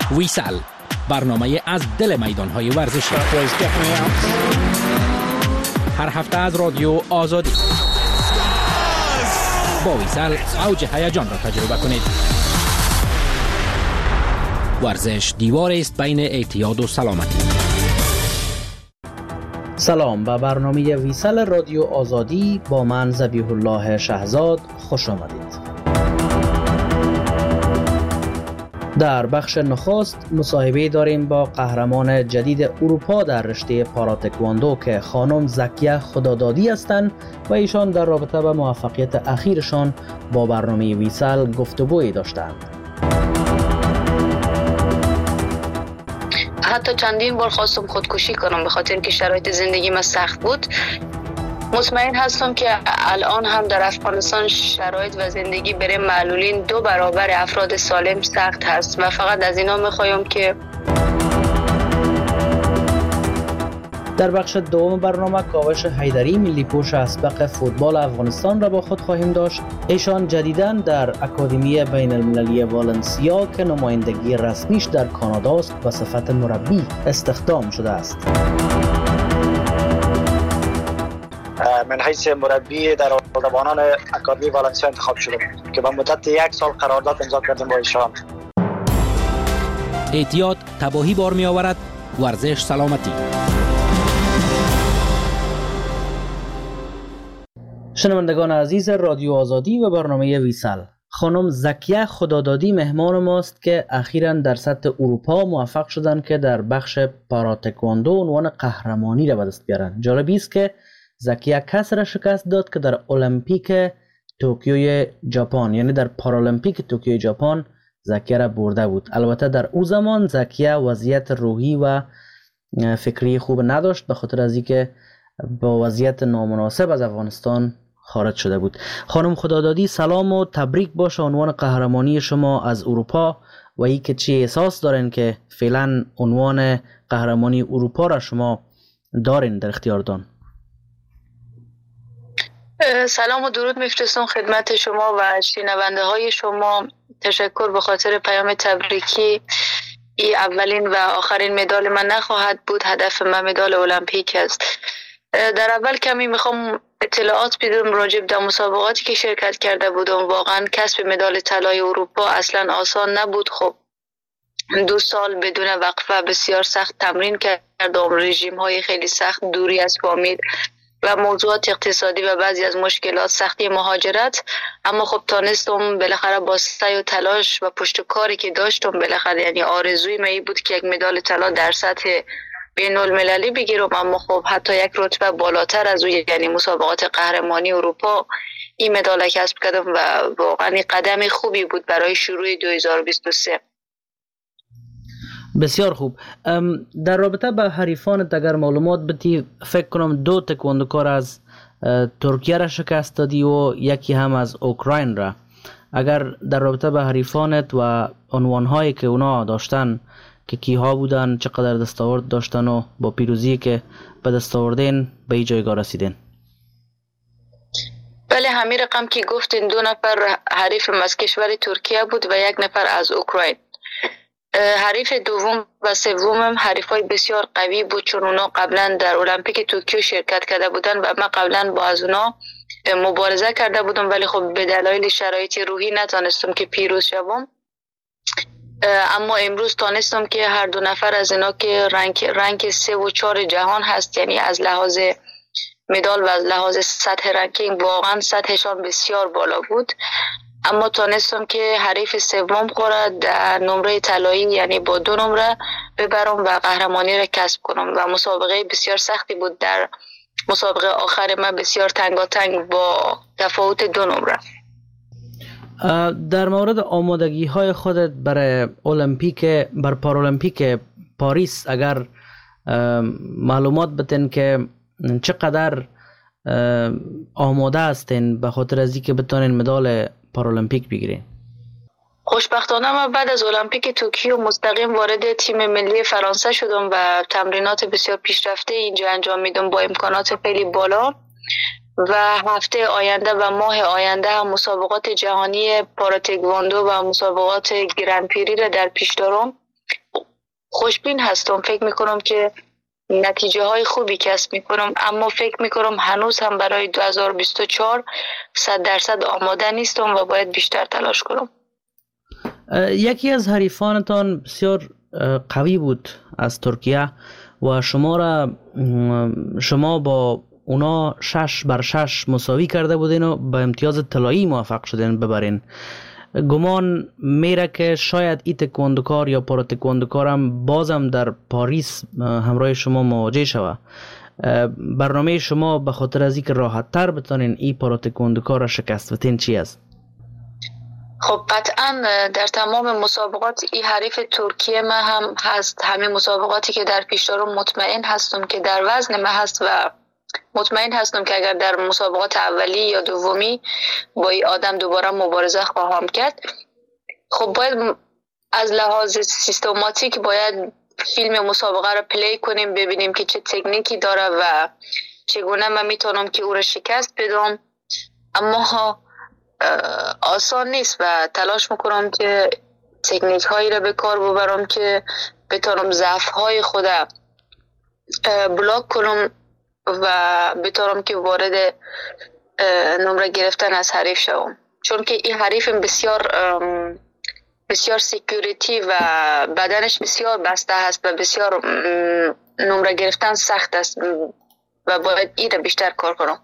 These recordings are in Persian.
ویسال، برنامه از دل میدان‌های ورزشی. هر هفته از رادیو آزادی. با ویسال اوج هیجان را تجربه کنید. ورزش دیواری است بین اعتیاد و سلامتی. سلام، به برنامه ویسال رادیو آزادی با من ذبیح الله شهزاد خوش آمدید. در بخش نخست مصاحبه داریم با قهرمان جدید اروپا در رشته پاراتکواندو که خانم زکیه خدادادی هستند و ایشان در رابطه با موفقیت اخیرشان با برنامه ویسال گفتگویی داشتند. حتی چندین بار خواستم خودکشی کنم به خاطر که شرایط زندگی من سخت بود. مطمئن هستم که الان هم در افغانستان شرایط و زندگی برای معلولین 2 برابر افراد سالم سخت هست و فقط از اینا میخوایم که در بخش دوم برنامه کاوش حیدری ملی پوش اسبق فوتبال افغانستان را با خود خواهیم داشت. ایشان جدیداً در اکادمی بین المللی والنسیا که نمایندگی رسمیش در کانادا است به صفت مربی استخدام شده است. من حیث مربی در دروازه‌بانان اکادمی والنسیا انتخاب شدم که به مدت 1 سال قرارداد امضا کردیم با ایشان. اعتیاد تباهی بار می آورد، ورزش سلامتی. شنوندگان عزیز رادیو آزادی و برنامه ویسال، خانم زکیه خدادادی مهمان ماست که اخیراً در سطح اروپا موفق شدند که در بخش پاراتکواندو عنوان قهرمانی را به دست بیارن. جالب است که زکیه کس را شکست داد که در المپیک توکیوی ژاپن، یعنی در پارالمپیک توکیوی ژاپن زکیه را برده بود. البته در او زمان زکیه وضعیت روحی و فکری خوب نداشت به خاطر از اینکه با وضعیت نامناسب از افغانستان خارج شده بود. خانم خدادادی سلام و تبریک باشه عنوان قهرمانی شما از اروپا و ای که چی احساس دارین که فعلا عنوان قهرمانی اروپا را شما دارین در اختیارتان. سلام و درود میفرستم خدمت شما و شنونده های شما. تشکر به خاطر پیام تبریکی. این اولین و آخرین مدال من نخواهد بود. هدف من مدال المپیک است. در اول کمی میخوام اطلاعات بدم راجع به مسابقاتی که شرکت کرده بودم. واقعا کسب مدال طلای اروپا اصلا آسان نبود. خب 2 سال بدون وقفه بسیار سخت تمرین کردم، رژیم های خیلی سخت، دوری از فامیل و موضوعات اقتصادی و بعضی از مشکلات، سختی مهاجرت. اما خب تانستم بالاخره با سعی و تلاش و پشت کاری که داشتم بالاخره، یعنی آرزوی من بود که یک مدال طلا در سطح بین المللی بگیرم. اما خب حتی یک رتبه بالاتر از او، یعنی مسابقات قهرمانی اروپا، این مدال کسب کردم و واقعا قدم خوبی بود برای شروع 2023. بسیار خوب. در رابطه با حریفانت اگر معلومات بدی، فکر کنم 2 تکواندوکار از ترکیه را شکست دادی و یکی هم از اوکراین را. اگر در رابطه با حریفانت و عنوانهایی که اونا داشتن که کیها بودن، چقدر دستاورد داشتن و با پیروزی که به دست آوردین به این جایگاه رسیدین؟ بله، همین رقم که گفتین 2 نفر حریفم از کشور ترکیه بود و 1 نفر از اوکراین. حریف دوم و سومم حریفای بسیار قوی بود، چون اونا قبلا در المپیک توکیو شرکت کرده بودن و من قبلا با از اونا مبارزه کرده بودم، ولی خب به دلایل شرایط روحی نتونستم که پیروز شوم. اما امروز تانستم که هر 2 نفر از اینا که رنگ 3 و 4 جهان هست، یعنی از لحاظ مدال و از لحاظ سطح رنکینگ واقعا سطحشان بسیار بالا بود. اما تانستم که حریف سوم خورد در نمره طلایی، یعنی با 2 نمره ببرم و قهرمانی را کسب کنم و مسابقه بسیار سختی بود. در مسابقه آخر من بسیار تنگاتنگ با تفاوت 2 نمره. در مورد آمادگی های خودت برای المپیک، بر پارالمپیک پاریس اگر معلومات بتین که چقدر آماده هستین به خاطر از اینکه بتونین مدال پارالمپیک بگیرین؟ خوشبختانه من بعد از المپیک توکیو مستقیم وارد تیم ملی فرانسه شدم و تمرینات بسیار پیشرفته اینجا انجام میدم با امکانات خیلی بالا و هفته آینده و ماه آینده هم مسابقات جهانی پاراتکواندو و مسابقات گرند پری را در پیش دارم خوشبین هستم. فکر میکنم که نتیجه های خوبی کسب میکنم، اما فکر میکنم هنوز هم برای 2024 100% آماده نیستم و باید بیشتر تلاش کنم. یکی از حریفانتان بسیار قوی بود از ترکیه و شما با اونا 6-6 مساوی کرده بودین و به امتیاز طلایی موفق شدین ببرین. گمان میره که شاید ای تکواندوکار یا پارا تکواندوکار هم بازم در پاریس همراه شما مواجه شود. برنامه شما به خاطر از اینکه راحت تر بتانین ای پارا تکواندوکار را شکست بدین چی است؟ خب قطعا در تمام مسابقات این حریف ترکیه ما هم هست. همه مسابقاتی که در پیش دارم مطمئن هستم که در وزن ما هست و مطمئن هستم که اگر در مسابقات اولی یا دومی با این آدم دوباره مبارزه خواهم کرد. خب باید از لحاظ سیستماتیک باید فیلم مسابقه رو پلی کنیم، ببینیم که چه تکنیکی داره و چگونه من میتونم که او رو شکست بدم. اما آسان نیست و تلاش میکنم که تکنیک هایی رو به کار ببرم که بتونم ضعف های خودم بلاک کنم و بتونم که وارد نمره گرفتن از حریف شوم، چون که این حریف بسیار سیکیوریتی و بدنش بسیار بسته هست و بسیار نمره گرفتن سخت است و باید این رو بیشتر کار کنم.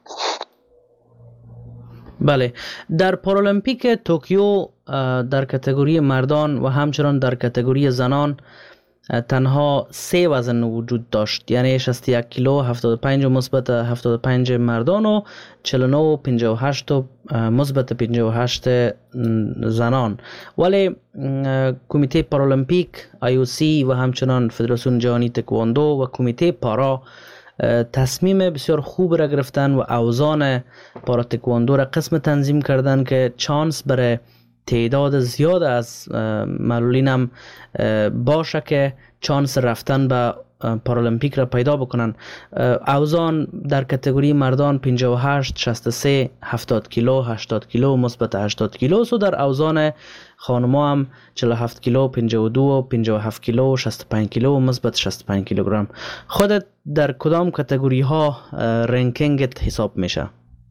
بله، در پارالمپیک توکیو در کاتگوری مردان و همچنان در کاتگوری زنان تنها 3 وزن وجود داشت، یعنی 61 کیلو، 75 مثبت 75 مردان و 49 و 58 و مثبت 58 زنان. ولی کمیته پارالمپیک IOC و همچنان فدراسیون جهانی تکواندو و کمیته پارا تصمیم بسیار خوب را گرفتن و اوزان پارا تکواندو را قسم تنظیم کردن که چانس برای تعداد زیاد از معلولین هم باشه که چانس رفتن به پارالمپیک را پیدا بکنن. اوزان در کاتگوری مردان 58 63 70 کیلو 80 کیلو مثبت 80 کیلو و در اوزان خانم‌ها هم 47 کیلو 52 57 کیلو 65 کیلو مثبت 65 کیلوگرم. خودت در کدام کاتگوری ها رنکینگت حساب میشه؟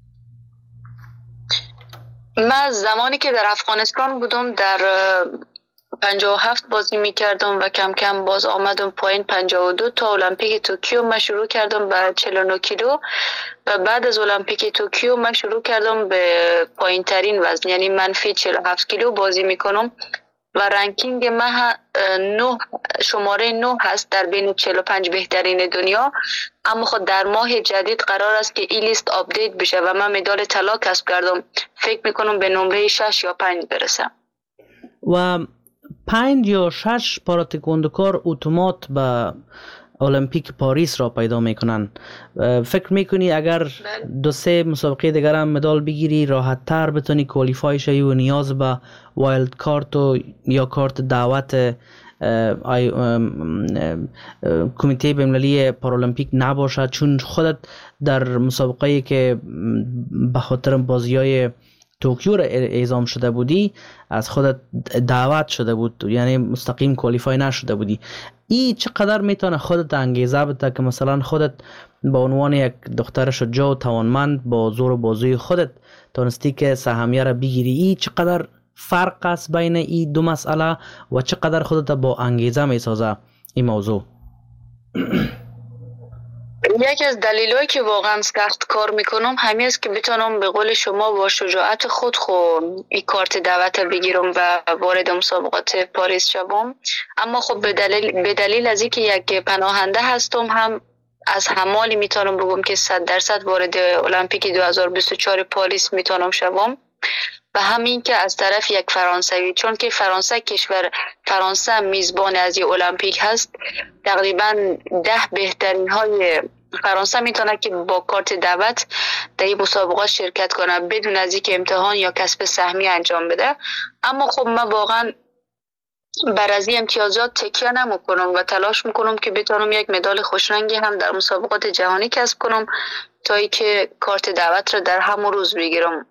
من زمانی که در افغانستان بودم در 57 بازی میکردم و کم کم باز آمدم پایین 52 تا المپیک توکیو من شروع کردم به 49 کیلو و بعد از المپیک توکیو من شروع کردم به پایین ترین وزن، یعنی منفی 47 کیلو بازی میکنم و رنکینگ من شماره 9 هست در بین 45 بهترین دنیا. اما خود در ماه جدید قرار است که این لیست آپدیت بشه و من مدال طلا کسب کردم. فکر میکنم به نمره 6 یا 5 برسم. و 5 یا 6 پارا تکواندوکار اتومات به المپیک پاریس را پیدا میکنن. فکر میکنی اگر 2-3 مسابقه دیگر هم مدال بگیری راحت تر بتونی کوالیفای شوی و نیاز به وایلد کارت یا کارت دعوت کمیته بین‌المللی پارالمپیک نباشد، چون خودت در مسابقه‌ای که به خاطر بازی‌های توکیو را اعزام شده بودی از خودت دعوت شده بود، یعنی مستقیم کوالیفای نشده بودی. این چقدر میتونه خودت انگیزه بده که مثلا خودت با عنوان یک دختر شجاع و توانمند با زور و بازوی خودت تونستی که سهمیه را بگیری؟ این چقدر فرق است بین این دو مسئله و چقدر خودت با انگیزه میسازه این موضوع؟ یکی از دلایلی که واقعا سخت کار میکنم همین است که بتونم به قول شما با شجاعت خود این کارت دعوت بگیرم و وارد مسابقات پاریس شوم. اما خب به دلیل از اینکه یک پناهنده هستم هم از همالی میتونم بگم که 100% وارد المپیک 2024 پاریس میتونم شوم و همین که از طرف یک فرانسوی، چون که فرانسه میزبان از این المپیک هست، تقریبا 10 بهترین های فرانسه میتونه که با کارت دعوت در این مسابقات شرکت کنه بدون از اینکه امتحان یا کسب سهمیه انجام بده. اما خب من واقعا بر از این امتیازات تکیه نمیکنم و تلاش میکنم که بتونم یک مدال خوشرنگی هم در مسابقات جهانی کسب کنم تا اینکه کارت دعوت را در همون روز بگیرم.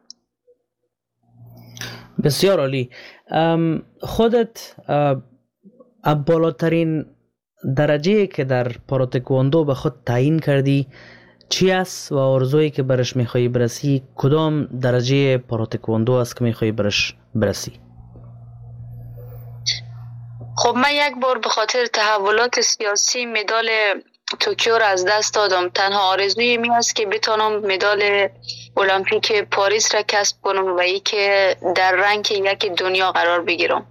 بسیار عالی. خودت بالاترین درجه که در پاراتکواندو به خود تعیین کردی چی است و آرزویی که برش میخوایی برسی؟ کدام درجه پاراتکواندو است که میخوایی برش برسی؟ خب من یک بار به خاطر تحولات سیاسی مدال توکیو را از دست دادم. تنها آرزوی می است که بتونم مدال المپیک پاریس را کسب کنم و ای که در رنگ یک دنیا قرار بگیرم.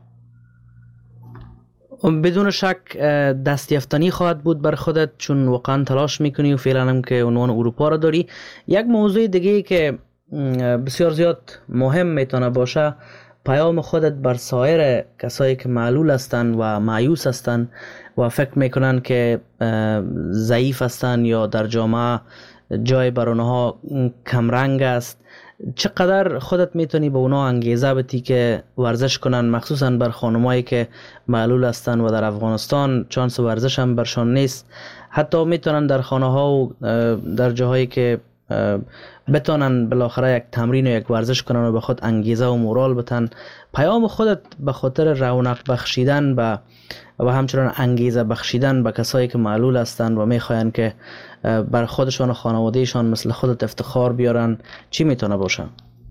بدون شک دستیافتنی خواهد بود بر خودت، چون واقعا تلاش میکنی و فعلا هم که عنوان اروپا را داری. یک موضوع دیگه که بسیار زیاد مهم میتونه باشه، پیام خودت بر سایر کسایی که معلول هستند و مایوس هستند و فکر میکنن که ضعیف هستند یا در جامعه جای بر اونها کمرنگ است. چقدر خودت میتونی به اونا انگیزه بدی که ورزش کنن، مخصوصا بر خانمایی که معلول هستن و در افغانستان چانس ورزش هم برشان نیست، حتی میتونن در خانه ها و در جاهایی که بتونن بالاخره یک تمرین و یک ورزش کنن و به خود انگیزه و مورال بتن. پیام خودت به خاطر رونق بخشیدن و همچنان انگیزه بخشیدن به کسایی که معلول هستند و میخواین که بر خودشان و خانوادهشان مثل خودت افتخار بیارن چی میتونه باشه؟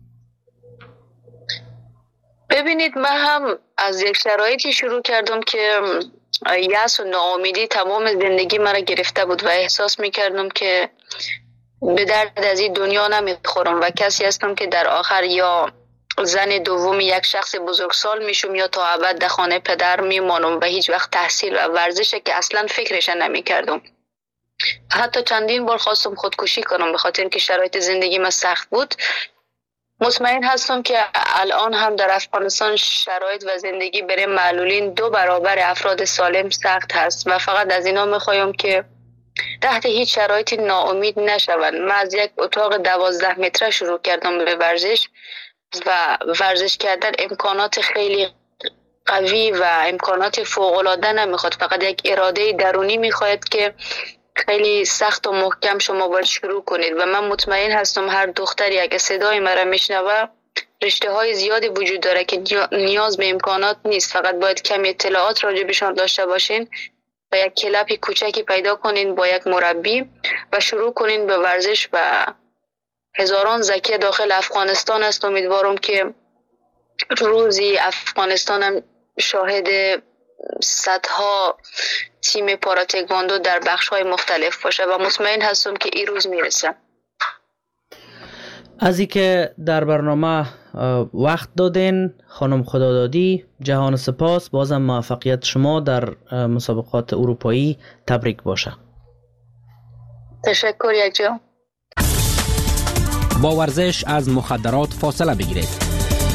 ببینید، من هم از یک شرایطی شروع کردم که یأس و ناامیدی تمام زندگی مرا گرفته بود و احساس میکردم که به درد از این دنیا نمیخورم و کسی هستم که در آخر یا زن دوم یک شخص بزرگسال میشم یا تا ابد در خانه پدر میمانم و هیچ وقت تحصیل و ورزش که اصلا فکرش نمیکردم. حتی چندین بار خواستم خودکشی کنم به خاطر که شرایط زندگی من سخت بود. مطمئن هستم که الان هم در افغانستان شرایط و زندگی برای معلولین 2 برابر افراد سالم سخت هست و فقط از اینا میخوایم که تحت هیچ شرایطی ناامید نشوند. من از یک اتاق 12 متره شروع کردم به ورزش و ورزش کردن امکانات خیلی قوی و امکانات فوق‌العاده نمیخواد، فقط یک اراده درونی میخواد که خیلی سخت و محکم شما باید شروع کنید و من مطمئن هستم هر دختری اگه صدای مرا میشنوه رشته های زیادی وجود داره که نیاز به امکانات نیست، فقط باید کمی اطلاعات راجبشان داشته باشین و یک کلپی کوچکی پیدا کنین با یک مربی و شروع کنین به ورزش و هزاران ذکی داخل افغانستان است. امیدوارم که روزی افغانستان هم شاهد صدها تیم پاراتکواندو در بخش‌های مختلف باشه و مطمئن هستم که این روز میرسه. از اینکه در برنامه وقت دادین خانم خدادادی، جهان سپاس. بازم موفقیت شما در مسابقات اروپایی تبریک باشه. تشکر یکجا. با ورزش از مخدرات فاصله بگیرید.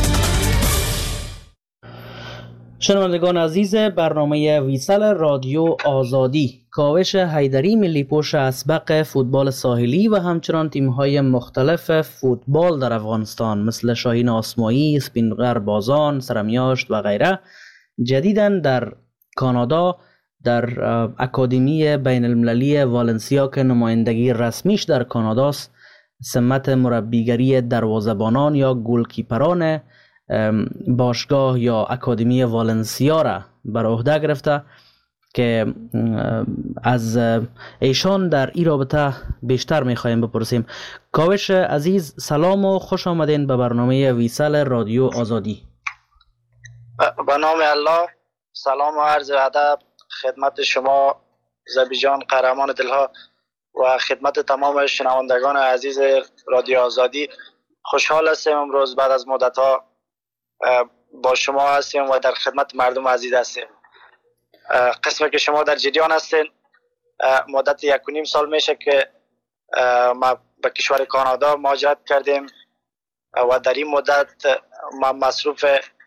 شنوندگان عزیز برنامه ویسال رادیو آزادی، کاوش حیدری ملی پوش اسبق فوتبال ساحلی و همچنان تیم‌های مختلف فوتبال در افغانستان مثل شاهین آسمایی، اسپینغر بازان، سرمیاشت و غیره جدیداً در کانادا در اکادمی بین المللی والنسیا که نمایندگی رسمیش در کاناداست سمت مربیگری دروازه‌بانان یا گلکیپران باشگاه یا اکادمی والنسیا را بر عهده گرفته که از ایشان در این رابطه بیشتر میخوایم بپرسیم. کاوش عزیز سلام و خوش آمدین به برنامه ویسال رادیو آزادی. به نام الله، سلام و عرض ادب خدمت شما زبی جان قهرمان دلها و خدمت تمام شنوندگان عزیز رادیو آزادی. خوشحال هستیم امروز بعد از مدت ها با شما هستیم و در خدمت مردم عزیز هستیم. قسمی که شما در جریان هستین، مدت 1.5 سال میشه که ما به کشور کانادا مهاجرت کردیم و در این مدت ما مصروف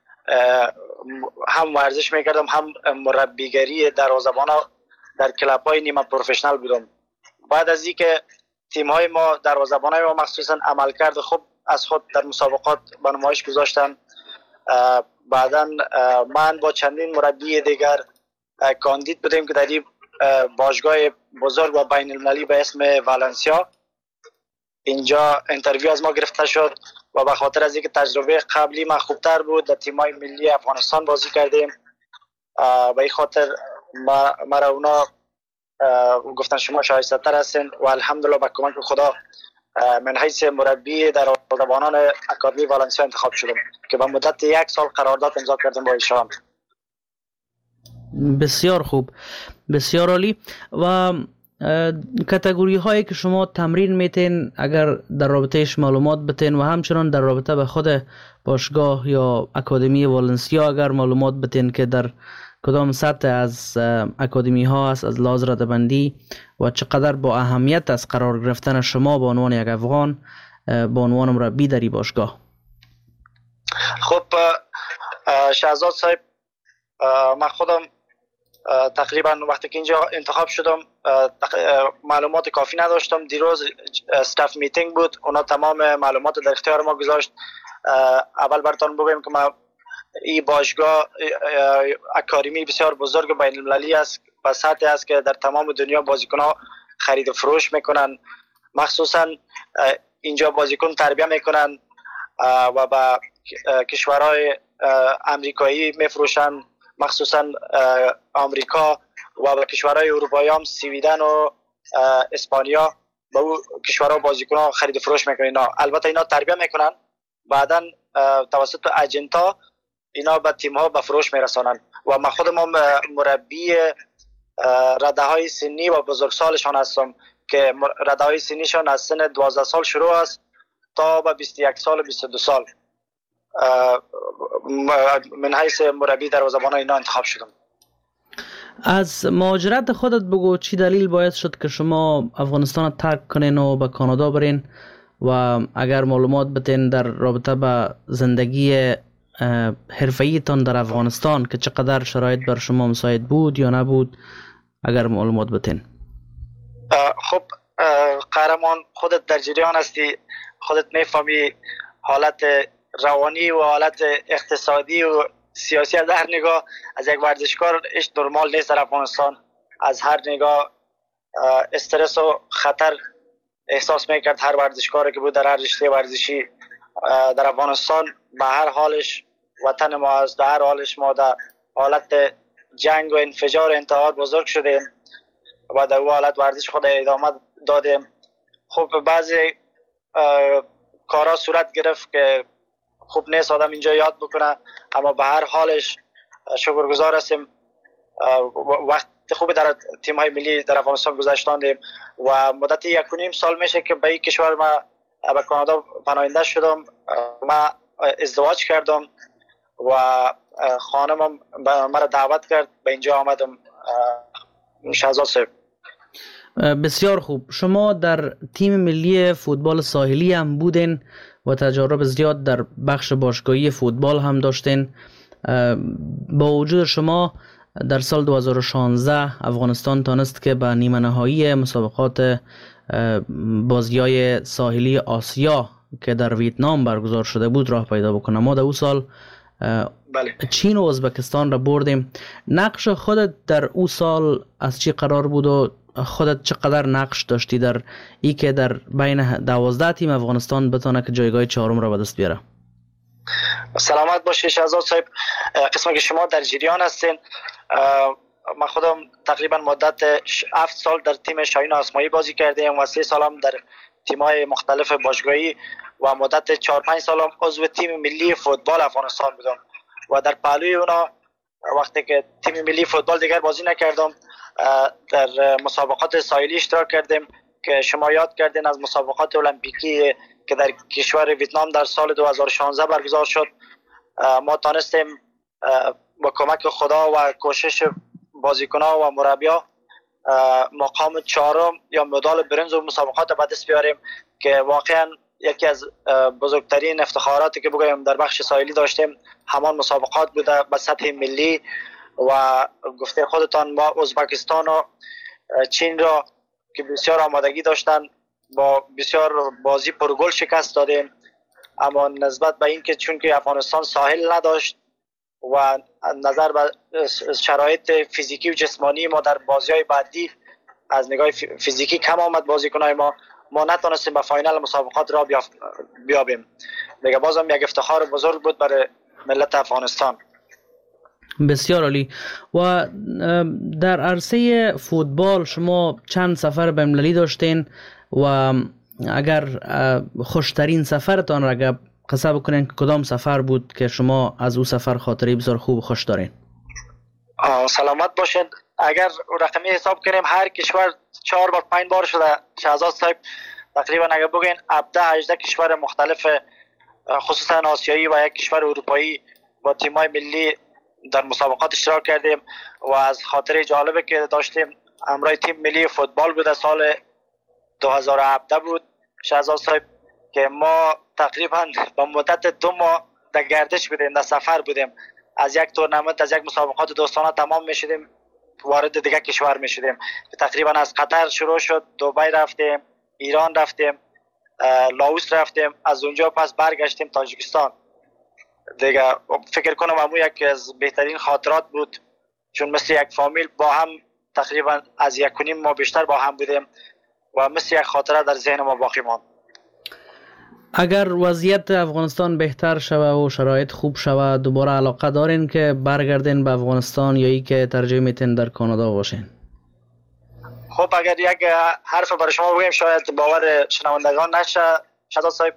هم ورزش میکردم هم مربیگری دروازه‌بانا در کلاب‌های نیمه پروفشنال بودم. بعد از اینکه تیم‌های ما دروازه‌بانای ما مخصوصا عملکرد خوب از خود در مسابقات به نمایش گذاشتن، بعداً من با چندین مربی دیگر کاندید بودیم که در این باشگاه بزرگ و بین المللی به اسم والنسیا اینجا اینترویو از ما گرفته شد و به خاطر از اینکه تجربه قبلی ما خوبتر بود در تیم‌های ملی افغانستان بازی کردیم، به این خاطر مرا اونا گفتن شما شایسته تر هستین و الحمدلله با کمک خدا من حیث مربی در دروازه‌بانان اکادمی والنسیا انتخاب شدم که با مدت 1 سال قرارداد امضا کردم با ایشان. بسیار خوب، بسیار عالی. و کاتگوری هایی که شما تمرین میتین اگر در رابطهش معلومات بتین و همچنان در رابطه به خود باشگاه یا اکادمی والنسیا اگر معلومات بتین که در کدام سطح از اکادمی ها است از لحاظ رده‌بندی و چقدر با اهمیت از قرار گرفتن شما به عنوان یک افغان به عنوان مربی در این باشگاه. خب شهزاد صاحب، من خودم تقریبا وقتی که اینجا انتخاب شدم معلومات کافی نداشتم. دیروز استاف میتینگ بود، اونا تمام معلومات در اختیار ما گذاشت. اول براتون بگم که ما این باشگاه اکادمی بسیار بزرگ بین المللی است و سطحی است که در تمام دنیا بازیکن‌ها خرید و فروش میکنن، مخصوصا اینجا بازیکن تربیت میکنن و با کشورهای امریکایی میفروشن، مخصوصا آمریکا و با کشورهای اروپایی هم سویدن و اسپانیا با او کشورها بازیکن‌ها خرید و فروش میکنن. البته اینا تربیت میکنن، بعداً توسط اجنتا اینا به تیم ها به فروش میرسانن و من خودم مربی رده های سنی و بزرگسالشان هستم که رده های سنیشان از سن 12 سال شروع است تا به 21 سال و 22 سال. من حیث مربی دروازه‌بان اینا انتخاب شدم. از مهاجرت خودت بگو، چی دلیل باعث شد که شما افغانستان ترک کنین و به کانادا برین و اگر معلومات بتین در رابطه با زندگی حرفه‌ای تان در افغانستان که چقدر شرایط بر شما مساعد بود یا نبود، اگر معلومات بتین. خب قهرمان، خودت در جریان هستی، خودت میفهمی حالت روانی و حالت اقتصادی و سیاسی از هر نگاه از یک ورزشکار اش نرمال نیست در افغانستان. از هر نگاه استرس و خطر احساس میکرد هر ورزشکاری که بود در هر رشته ورزشی در افغانستان. به هر حالش وطن ما است، در هر حالش ما در حالت جنگ و انفجار انتحار بزرگ شدیم و در اون حالت ورزش خود ادامه دادیم. خب بعضی کارا صورت گرفت که خوب نیست آدم اینجا یاد بکنه، اما به هر حالش شکرگزار هستیم. وقت خوبی در تیم های ملی در افغانستان گذاشتاندیم و مدت 1.5 سال میشه که به این کشور ما به کانادا پناهنده شدم. ما ازدواج کردم و خانمم مرا دعوت کرد، به اینجا آمدم. شهزاد صاحب، بسیار خوب. شما در تیم ملی فوتبال ساحلی هم بودین و تجارب زیاد در بخش باشگاهی فوتبال هم داشتین. با وجود شما در سال 2016 افغانستان تانست که به نیمه نهایی مسابقات بازی‌های ساحلی آسیا که در ویتنام برگزار شده بود راه پیدا بکنه. ما در اون سال چین و ازبکستان را بردیم. نقش خودت در اون سال از چی قرار بود و خودت چقدر نقش داشتی در ای که در بین 12 تیم افغانستان بتونه که جایگاه 4 را به دست بیاره؟ سلامت باشی شهزاد صاحب. قسمی که شما در جریان هستین، من خودم تقریبا مدت 7 سال در تیم شاهین آسمایی بازی کردیم و 3 سال هم در تیم‌های مختلف باشگاهی و مدت 4-5 سال هم عضو تیم ملی فوتبال افغانستان بودم و در پهلوی اونا وقتی که تیم ملی فوتبال دیگر بازی نکردم در مسابقات ساحلی اشتراک کردیم که شما یاد کردین از مسابقات المپیکی که در کشور ویتنام در سال 2016 برگزار شد. ما تانستیم با کمک خدا و کوشش بازیکن‌ها و مربی‌ها مقام 4 یا مدال برنز و مسابقات به دست بیاریم که واقعا یکی از بزرگترین افتخاراتی که بگویم در بخش ساحلی داشتیم همان مسابقات بوده به سطح ملی. و گفته خودتان ما ازبکستان و چین را که بسیار آمادگی داشتن با بسیار بازی پرگل شکست دادیم، اما نسبت به اینکه چون که افغانستان ساحل نداشت و نظر به شرایط فیزیکی و جسمانی ما در بازی‌های بعدی از نگاه فیزیکی کم آمد بازیکن‌های ما نتونستیم به فاینال مسابقات را بیابیم. دیگه بازم یک افتخار بزرگ بود برای ملت افغانستان. بسیار عالی. و در عرصه فوتبال شما چند سفر بین المللی داشتین و اگر خوشترین سفرتان را اگر قصه بکنین کدام سفر بود که شما از او سفر خاطره بسیار خوب و خوش دارین؟ سلامت باشید. اگر رقمی حساب کنیم هر کشور 4 بار 5 بار شده شهزاد صاحب، تقریبا اگر بگین 17-18 کشور مختلف خصوصا آسیایی و یک کشور اروپایی با تیم‌های ملی در مسابقات اشتراک کردیم و از خاطره جالبی که داشتیم همراه تیم ملی فوتبال بود. سال 2017 بود شهزاد صاحب که ما تقریبا با مدت 2 ماه در گردش بودیم، در سفر بودیم، از یک تورنمنت از یک مسابقات دوستانه تمام میشدیم وارد دیگه کشور میشدیم. تقریبا از قطر شروع شد، دبی رفتیم، ایران رفتیم، لاوس رفتیم، از اونجا پس برگشتیم تاجیکستان دیگه. فکر کنم همون یک از بهترین خاطرات بود، چون مثل یک فامیل با هم تقریبا از 1.5 ماه بیشتر با هم بودیم و مثل یک خاطره در ذهن ما باقی ماند. اگر وضعیت افغانستان بهتر شوه و شرایط خوب شوه دوباره علاقه دارین که برگردین به افغانستان یا ای که ترجیح میتین در کانادا باشین؟ خب اگر یک حرف برای شما بگیم شاید باور شنوندگان نشه شهزاد صاحب،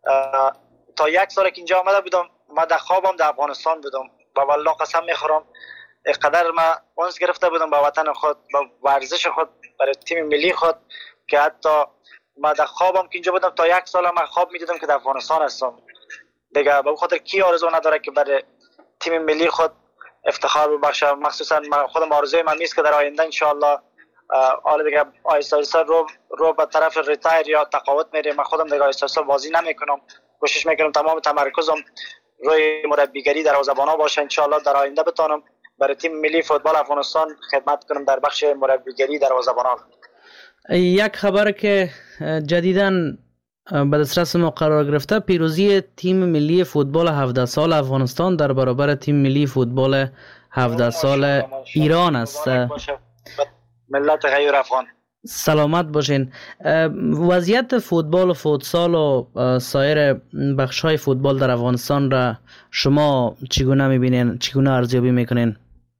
تا 1 سال که اینجا آمده بودم ما در خوابم در افغانستان بودم و والله قسم میخورم اینقدر ما اونس گرفته بودم به وطن خود، به ورزش خود، برای تیم ملی خود که حتی ما در خوابم که اینجا بودم تا 1 سال من خواب میدیدم که در افغانستان هستم دیگه. به خاطر کی آرزو نداره که برای تیم ملی خود افتخار ببخشه؟ مخصوصا من خودم آرزوی من نیست که در آینده ان شاء الله حالا دیگه آهسته آهسته رو به طرف ریتایر یا تقاعد میریم. من خودم دیگه آهسته آهسته بازی نمیکنم، کوشش میکنم تمام تمرکزم روی مربیگری دروازه‌بانا باشه. ان شاء الله در آینده بتونم برای تیم ملی فوتبال افغانستان خدمت کنم در بخش مربیگری دروازه‌بانان. یک خبر که جدیداً به دسترس ما قرار گرفته، پیروزی تیم ملی فوتبال 17 سال افغانستان در برابر تیم ملی فوتبال 17 سال ایران است. ملت غیر افغان سلامت باشین. وضعیت فوتبال و فوتسال و سایر بخش‌های فوتبال در افغانستان را شما چگونه می‌بینین، چگونه ارزیابی می‌کنین؟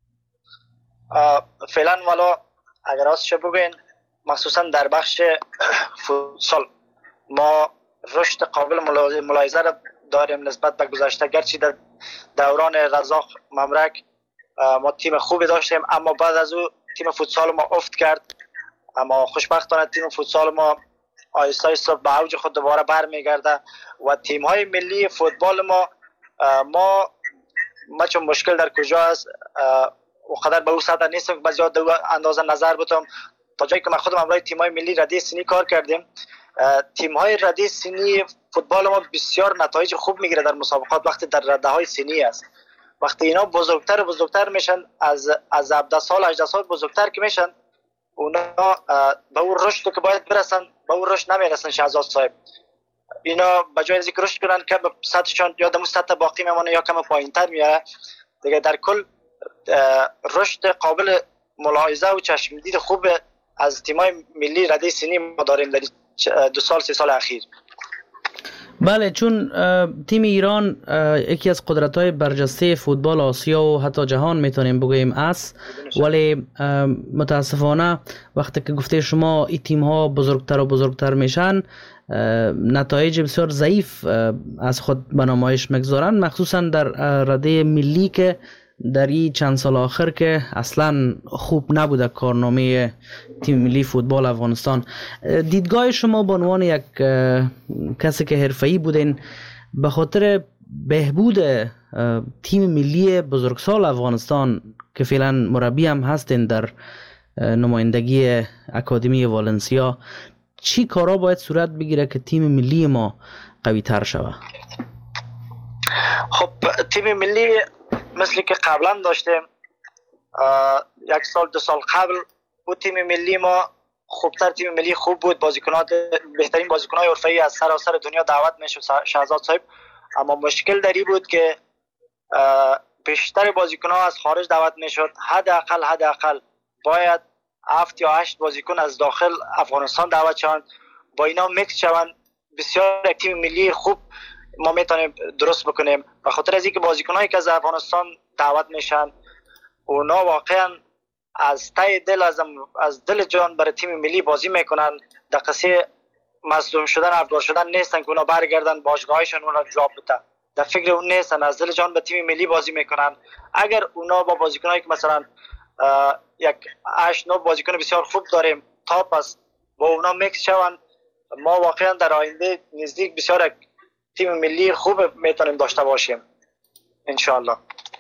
فعلا والا اگر راستش بگین مخصوصا در بخش فوتسال ما رشد قابل ملاحظه را داریم نسبت به گذشته. گرچه در دوران رزاق ممرک ما تیم خوبی داشتیم اما بعد از او تیم فوتسال ما افت کرد، اما خوشبختانه تیم فوتسال ما آهسته آهسته به اوج خود دوباره برمیگرده و تیم های ملی فوتبال ما چون مشکل در کجا است و قدر به او سطح نیستم که بسیار دو اندازه نظر بتم. تا جایی که من خودم همراه تیم های ملی ردی سنی کار کردیم، تیم های ردی سنی فوتبال ما بسیار نتایج خوب میگیره در مسابقات وقتی در رده های سنی است. وقتی اینا بزرگتر و بزرگتر میشن از 17 سال 18 سال بزرگتر که میشن اونا به اون رشد که باید برسن به اون رشد نمیرسن شهزاد صاحب. اینا به جای از اینکه رشد کنن که به سطحشون یا دمو سطح باقی میمونه یا کم پایینتر میاره دیگه. در کل رشد قابل ملاحظه و چشم دید خوب از تیمای ملی رده سنی ما داریم در 2 سال 3 سال اخیر. بله، چون تیم ایران یکی از قدرت‌های برجسته فوتبال آسیا و حتی جهان میتونیم بگوییم است، ولی متاسفانه وقتی که گفته شما این تیم‌ها بزرگتر و بزرگتر میشن نتایج بسیار ضعیف از خود به نمایش میگذارن، مخصوصا در رده ملی که در این چند سال آخر که اصلا خوب نبوده کارنامه تیم ملی فوتبال افغانستان. دیدگاه شما به عنوان یک کسی که حرفه‌ای بودین به خاطر بهبود تیم ملی بزرگسال افغانستان که فعلا مربی هم هستین در نمایندگی اکادمی والنسیا، چی کارا باید صورت بگیره که تیم ملی ما قوی تر شود؟ خب تیم ملی مثل که قبلا داشتیم 1 سال 2 سال قبل بود تیم ملی ما خوبتر، تیم ملی خوب بود، بهترین بازیکن‌های حرفه‌ای از سراسر دنیا دعوت میشد شهزاد صاحب. اما مشکل دری بود که بیشتر بازیکن‌ها از خارج دعوت میشد. حداقل باید 7 یا 8 بازیکن از داخل افغانستان دعوت شوند، با اینا میکس شوند بسیار تیم ملی خوب ما میتونیم درست بکنیم. به خاطر از اینکه بازیکنایی که از افغانستان دعوت میشن اونا واقعا از ته دل از دل جان برای تیم ملی بازی میکنن. در قصه مظلوم شدن افغان شدن نیستن که اونا برگردن باشگاهشون اونا جواب بده، در فکر اون نیستن، از دل جان به تیم ملی بازی میکنن. اگر اونا با بازیکنایی که مثلا یک 8-9 بازیکن بسیار خوب داریم تا پس با اونا میکس شون، ما واقعا در آینده نزدیک بسیار یک تیم ملی خوب میتونیم داشته باشیم انشاءالله.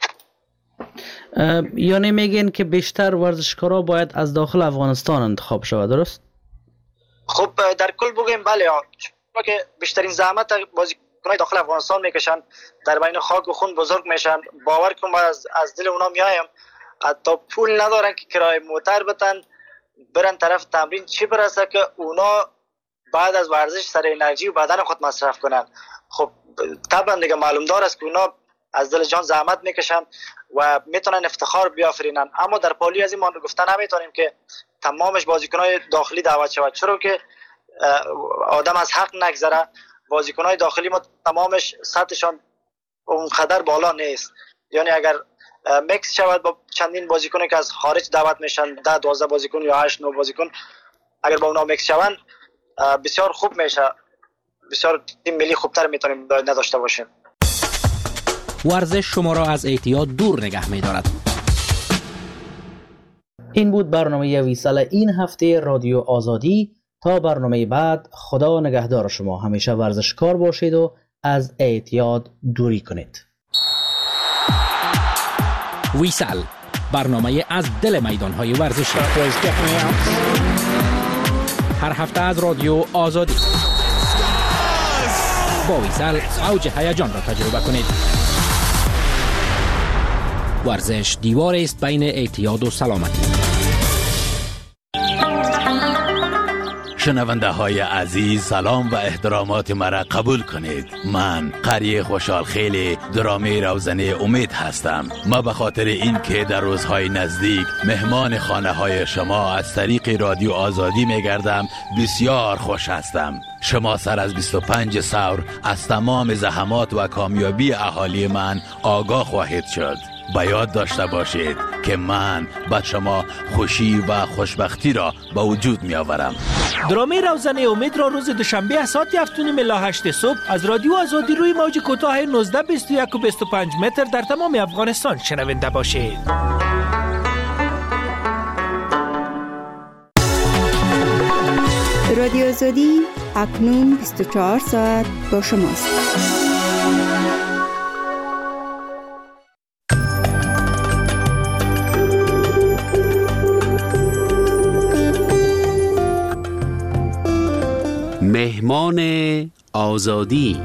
یعنی میگین که بیشتر ورزشکارا باید از داخل افغانستان انتخاب شود، درست؟ خب در کل بگیم بله، چون که بیشترین زحمت بازیکنای داخل افغانستان میکشن، در بین خاک و خون بزرگ میشن. باور کن ما از دل اونا میایم، حتی پول ندارن که کرایه موتر بتن برن طرف تمرین، چی برسه که اونا بعد از ورزش سر انرژی و بدن خود مصرف کنن. خب طبعا دیگه معلوم دار است که اونا از دل جان زحمت میکشن و میتونن افتخار بیافرینن. اما در پالی از این ما گفتن نمیتونیم که تمامش بازیکنای داخلی دعوت شود، چرا که آدم از حق نگذره. بازیکنای داخلی ما تمامش سطحشان اونقدر بالا نیست، یعنی اگر میکس شود با چندین بازیکنی که از خارج دعوت میشن، 10-12 بازیکن یا 8-9 بازیکن، اگر با اونا میکس شون بسیار خوب میشه، بسیار تیم ملی خوبتر میتونیم نداشته باشیم. ورزش شما را از اعتیاد دور نگه می‌دارد. این بود برنامه ویسال این هفته رادیو آزادی. تا برنامه بعد، خدا نگهدار شما. همیشه ورزشکار باشید و از اعتیاد دوری کنید. ویسال، برنامه از دل میدان‌های ورزشی. هر هفته از رادیو آزادی. با ویسال اوج هیجان را تجربه کنید. ورزش دیواری است بین اعتیاد و سلامتی. شنونده های عزیز، سلام و احترامات مرا قبول کنید. من قری خوشحال خیلی درامه روزنه امید هستم. ما به خاطر این که در روزهای نزدیک مهمان خانه های شما از طریق رادیو آزادی میگردم بسیار خوش هستم. شما سر از 25 ثور از تمام زحمات و کامیابی اهالی من آگاه خواهید شد. به یاد داشته باشید که من به شما خوشی و خوشبختی را به وجود می آورم. درامه روزنه امید را روز دوشنبه از ساعت 7:30 الی 8 صبح از رادیو آزادی روی موج کوتاه 19 21 و 25 متر در تمام افغانستان شنونده باشید. رادیو آزادی اکنون 24 ساعت با شماست. مهمان آزادی.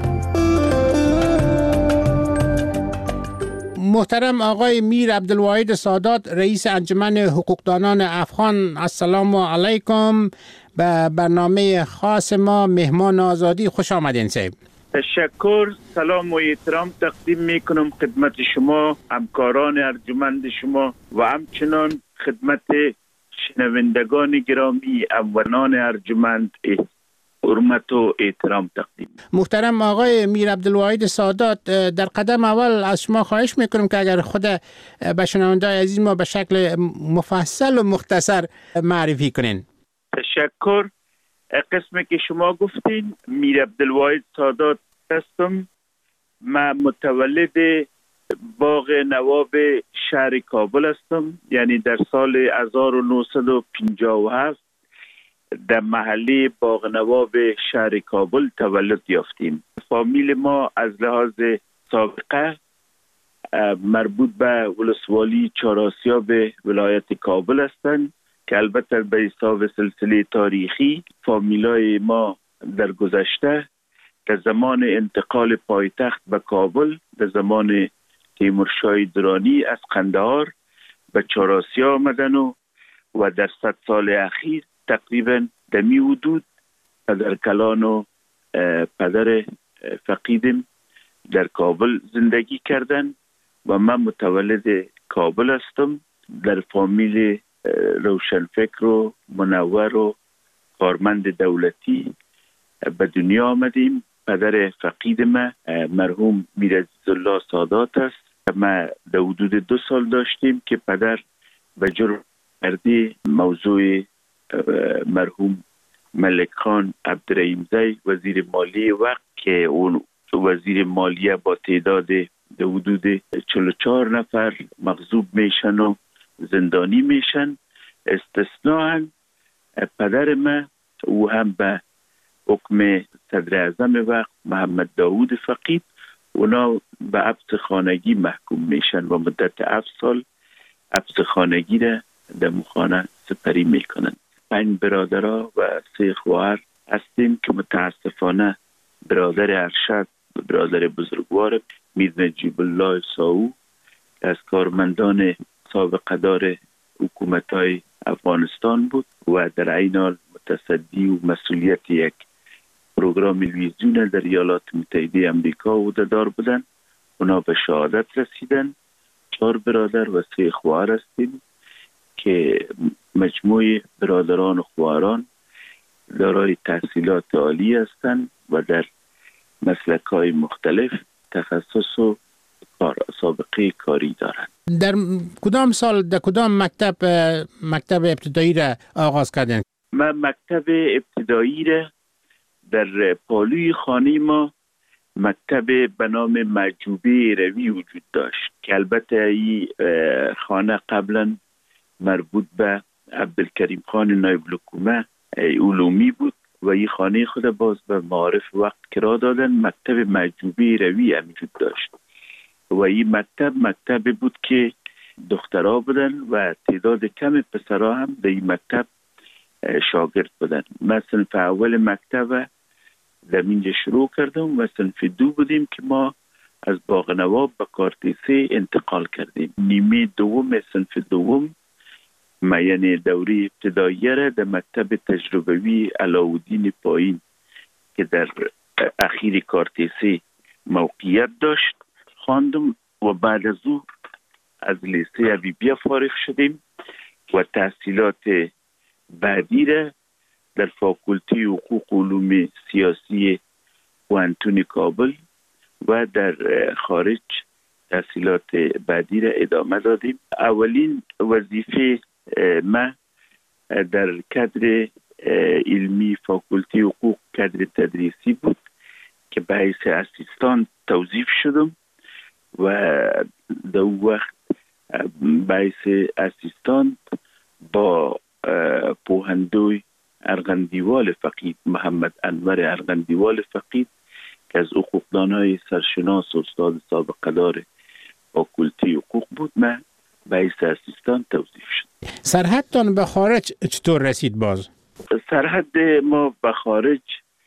محترم آقای میر عبدالواحد سادات، رئیس انجمن حقوقدانان افغان، السلام علیکم. به برنامه خاص ما مهمان آزادی خوش آمدین صاحب. تشکر، سلام و احترام تقدیم میکنم خدمت شما، همکاران ارجمند شما و همچنان خدمت شنوندگان گرامی اولان ارجمند حرمت و احترام تقدیم. محترم آقای میر عبدالواحد سادات، در قدم اول از شما خواهش میکنم که اگر خود به شنوندگان عزیز ما به شکل مفصل و مختصر معرفی کنین. تشکر. قسمی که شما گفتین، میر عبدالواحد سادات هستم. من متولد باغ نواب شهر کابل هستم، یعنی در سال 1957 در محله باغ نواب شهر کابل تولد یافتیم. فامیل ما از لحاظ سابقه مربوط به ولسوالی چهارآسیاب ولایت کابل هستند که البته به حساب سلسله تاریخی فامیلای ما در گذشته در زمان انتقال پایتخت به کابل در زمان تیمورشاه درانی از قندهار به چهارآسیا آمدن و در 100 سال اخیر تقریبا در می حدود پدر کلان و پدر فقیدم در کابل زندگی کردن و من متولد کابل هستم. در فامیل روشنفکر و منور و کارمند دولتی به دنیا آمدیم. پدر فقید من مرحوم میر عزیزالله سادات است ما در حدود 2 سال داشتیم که پدر به جرم کردی موضوع مرحوم ملک خان عبدالرحیمزی وزیر مالی وقت که اون وزیر مالیه با تعداد در حدود 44 نفر مغضوب میشن و زندانی میشن. استثناء پدر من او هم به حکم صدر اعظم وقت محمد داود فقید اونا به حبس خانگی محکوم میشن و مدت 7 سال حبس خانگی را در خانه سپری میکنن. 5 برادرها و 3 خواهر هستیم که متاسفانه برادر ارشد و برادر بزرگوار میر نجیب الله ساو از کارمندان سابقه دار حکومت‌های افغانستان بود و در این حال متصدی و مسئولیت یک پروگرام تلویزیون در ایالات متحده آمریکا عهده‌دار بودن. اونا به شهادت رسیدن. 4 برادر و 3 خواهر هستیم که مجموع برادران و خواهران دارای تحصیلات عالی هستند و در مسلک‌های مختلف تخصص و سابقه کاری دارند. در کدام سال در کدام مکتب ابتدایی را آغاز کردین؟ من مکتب ابتدایی را در پالوی خانه ما مکتب به نام معجوبه روی وجود داشت که البته این خانه قبلا مربوط به عبدالکریم خان نایب الحکومه علومی بود و این خانه خود باز به معارف وقت کرا دادن. مکتب معجوبه روی هم وجود داشت و این مکتب بود که دخترها بودن و تعداد کم پسرها هم در این مکتب شاگرد بودن. من صنف اول مکتب در اینجا شروع کردم و صنف 2 بودیم که ما از باغ نواب به کارتیسه انتقال کردیم. نیمه دوم صنف دوم ما یعنی دوره ابتداییه را در مکتب تجربوی علاءالدین پایین که در اخیر کارتیسه موقعیت داشت خواندم و بعد از او از لیسه حبیبیه فارغ شدیم و تحصیلات بعدی را در فاکولته حقوق و علوم سیاسی پوهنتون کابل و در خارج تحصیلات بعدی را ادامه دادیم. اولین وظیفه ما در کادر علمی فاکولته حقوق کادر تدریسی بود که به حیث اسیستان توظیف شدم و در وقت به حیث اسیستان با پوهندوی ارغندیوال فقید محمد انور ارغندیوال فقید که از حقوقدانهای سرشناس و استاد سابقه دار فاکولته حقوق بود من به حیث اسیستان توظیف شد. سرحدتان به خارج چطور رسید باز؟ سرحد ما به خارج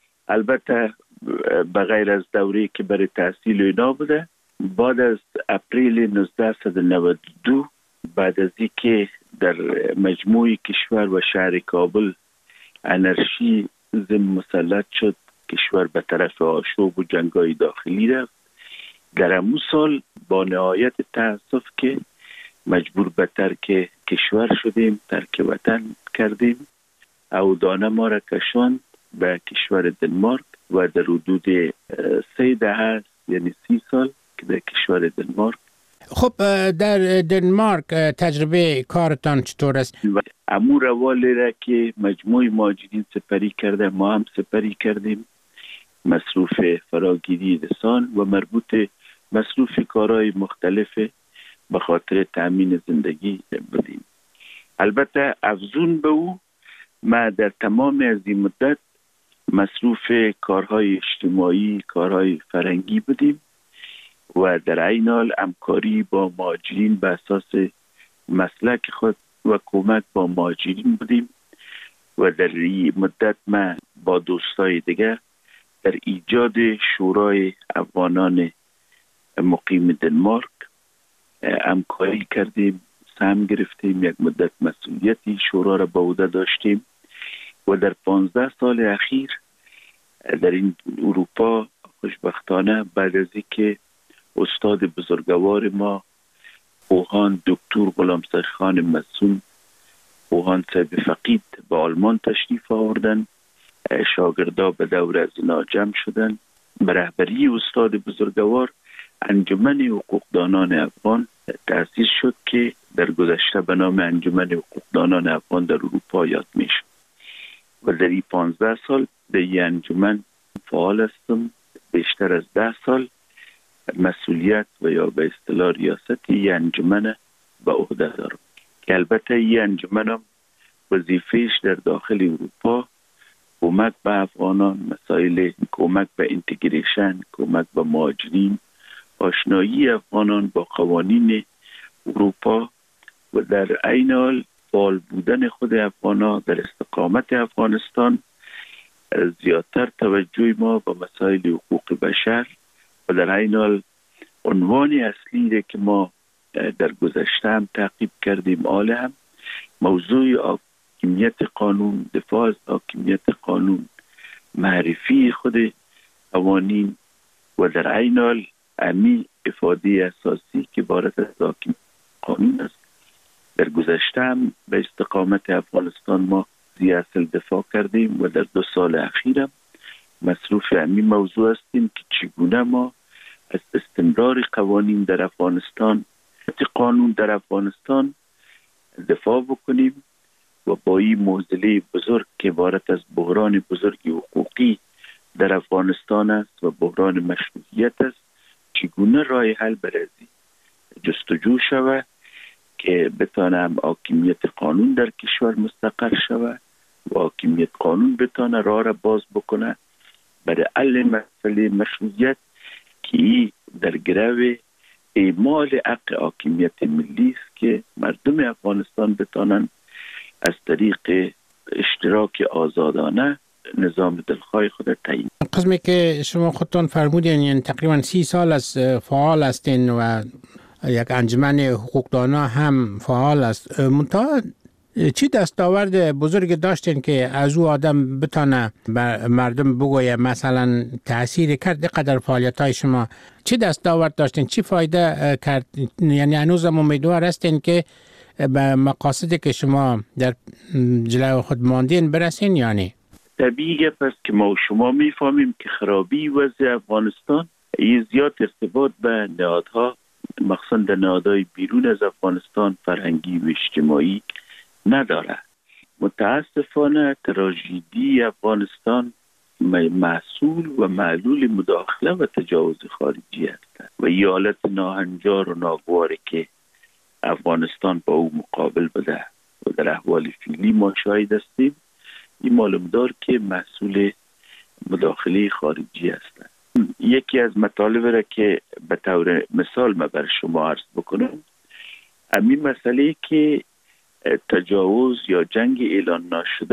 البته به غیر از دوره که برای تحصیل اینا بوده، بعد از اپریل 1992 بعد از اینکه در مجموع کشور و شهر کابل انرژی مسلط شد، کشور به طرف آشوب و جنگای داخلی رفت، در همون سال با نهایت تأسف که مجبور به ترک کشور شدیم، ترک وطن کردیم. عودانه ما را کشاند به کشور دنمارک و در حدود 3 دهه یعنی 30 سال که در کشور دنمارک. خب در دنمارک تجربه کارتان چطور است؟ امور روالی را که مجموع مهاجرین سپری کرده ما هم سپری کردیم، مصروف فراگیری رسان و مربوط مصروف کارهای مختلف به خاطر تأمین زندگی بودیم. البته افزون به او ما در تمام از این مدت مصروف کارهای اجتماعی، کارهای فرهنگی بودیم و در این حال همکاری با مهاجرین به اساس مسلک خود و کمک با مهاجرین بودیم و در این مدت ما با دوستای دیگر در ایجاد شورای افغانان مقیم دنمارک همکاری کردیم، سهم گرفتیم، یک مدت مسئولیتی شورا را به عهده داشتیم و در 15 سال اخیر در این اروپا خوشبختانه بعد از اینکه استاد بزرگوار ما پوهان دکتر غلامسرخان مسون پوهان صاحب فقید به آلمان تشریف آوردن، شاگردا به دور از اینا جمع شدن. به رهبری استاد بزرگوار انجمن حقوقدانان افغان تأسیس شد که در گذشته به نام انجمن حقوقدانان افغان در اروپا یاد میشه و در این 15 سال در این انجمن فعال هستم. بیشتر از 10 سال مسئولیت و یا به اصطلاح ریاست این انجمن به عهده دارم که البته این انجمن هم وظیفهش در داخل اروپا کمک به افغانان، مسائل کمک به اینتگریشن، کمک به مهاجرین، آشنایی افغانان با قوانین اروپا و در عین حال فعال بودن خود افغانان در استقامت افغانستان، زیادتر توجه ما به مسائل حقوق بشر و در عین حال عنوان اصلی که ما در گذشته هم تعقیب کردیم آل هم موضوع حاکمیت قانون، دفاع از حاکمیت قانون، معرفی خود قوانین و در عین حال امی افاده اساسی که عبارت از حاکمیت قانون است. در گذشته هم به استقامت افغانستان ما زی اصل دفاع کردیم و در 2 سال اخیرم مصروف امی موضوع هستیم که چگونه ما از استمرار قوانین در افغانستان، قانون در افغانستان دفاع بکنیم و با این معضله بزرگ که عبارت از بحران بزرگ حقوقی در افغانستان است و بحران مشروعیت است، چگونه راه حل برای جستجو شود که بتانه حاکمیت قانون در کشور مستقر شود و حاکمیت قانون بتانه راه را باز بکنه برای حل مسئله مشروعیت که در گرو اعمال حق حاکمیت ملی است که مردم افغانستان بتانن از طریق اشتراک آزادانه نظام دلخواه خود تعیین. قسمی که شما خودتان فرمودین یعنی تقریبا 30 سال از فعال هستین و یک انجمن حقوقدانا هم فعال است. منتها چی دستاورد بزرگ داشتین که از او آدم بتانه مردم بگویه مثلا تأثیر کرد قدر فعالیت های شما؟ چی دستاورد داشتین؟ چی فایده کرد؟ یعنی هنوز هم امیدوار هستین که به مقاصدی که شما در جلوی خود ماندین برسین یا نه؟ طبیعیه پس که ما و شما میفهمیم که خرابی وضع افغانستان یه زیاد ارتباط به نهادها، مخصوصا در نهادهای بیرون از افغانستان فرهنگی و اجتماعی نداره. متاسفانه تراژدی افغانستان محصول و معلول مداخله و تجاوز خارجی است و این حالت ناهنجار و ناگواری که افغانستان با او مقابل بده و در احوال فعلی ما شاهد هستیم، این معلوم دار که محصول مداخله خارجی است. یکی از مطالب را که به طور مثال من بر شما عرض بکنم، همین مسئله که تجاوز یا جنگ اعلان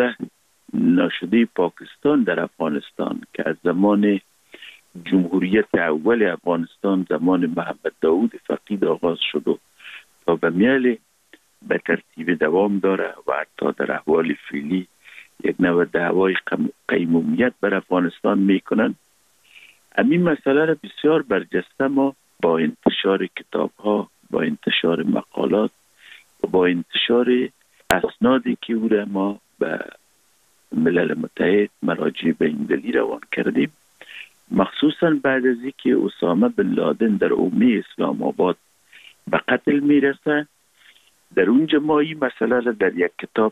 ناشده پاکستان در افغانستان که از زمان جمهوریت اول افغانستان زمان محمد داود فقید آغاز شد و تا به میل به ترتیب دوام داره و حتی در احوال فعلی یک نوع دعوای قیمومیت بر افغانستان میکنن. همین مسئله را بسیار برجسته ما با انتشار کتاب ها، با انتشار مقالات و با انتشار اسنادی که او را ما به ملل متحد مراجع بین‌المللی روان کردیم، مخصوصا بعد از اینکه اسامه بن لادن در حومه اسلام آباد به قتل میرسه، در اونجا ما این مسئله را در یک کتاب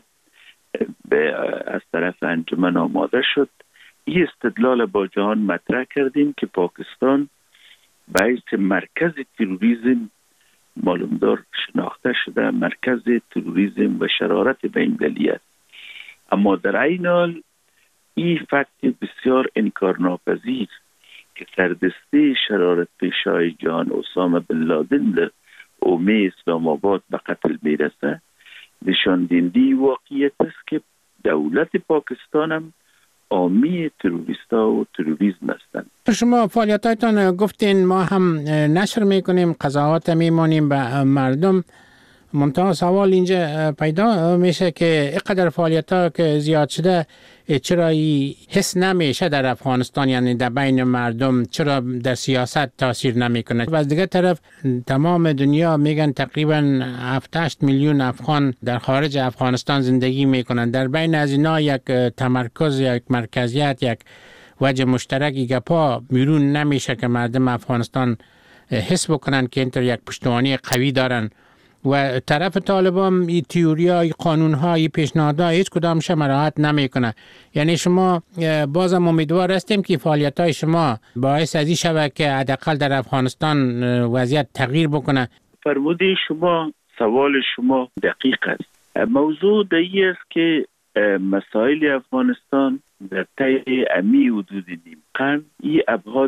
از طرف انجمن آماده شد. این استدلال با جهان مطرح کردیم که پاکستان باعث مرکز تروریسم معلومدار شناخته شده، مرکز تروریسم و شرارت بین‌المللی است. اما در عین حال این فکت بسیار انکارناپذیر که سردسته شرارت پیشای جهان اسامه بن لادن در حومه اسلام آباد به قتل میرسه نشان دهنده واقعیت است که دولت پاکستان هم حامی تروریستا و تروریسم هستند. شما فعالیتاتان گفتین ما هم نشر میکنیم، قضاوت میمونیم به مردم. منتها سوال اینجا پیدا میشه که اینقدر فعالیت‌ها که زیاد شده چرا حس نمیشه در افغانستان، یعنی در بین مردم چرا در سیاست تاثیر نمیکنه؟ و از دیگه طرف تمام دنیا میگن تقریبا 7-8 میلیون افغان در خارج افغانستان زندگی میکنن. در بین از اینا یک تمرکز، یک مرکزیت، یک وجه مشترکی گپا بیرون نمیشه که مردم افغانستان حس بکنن که اینطور یک پشتوانه قوی دارن و طرف طالبان این تئوریا، این قانون‌ها، این پیشنهادها هیچ کدامش مراعات نمیکنه. یعنی شما بازم امیدوار هستیم که فعالیت‌های شما باعث از این شود که حداقل در افغانستان وضعیت تغییر بکنه. فرموده شما، سوال شما دقیق است. موضوع دیگه است که مسائل افغانستان در طی امی حدود نیم قرن این ابعاد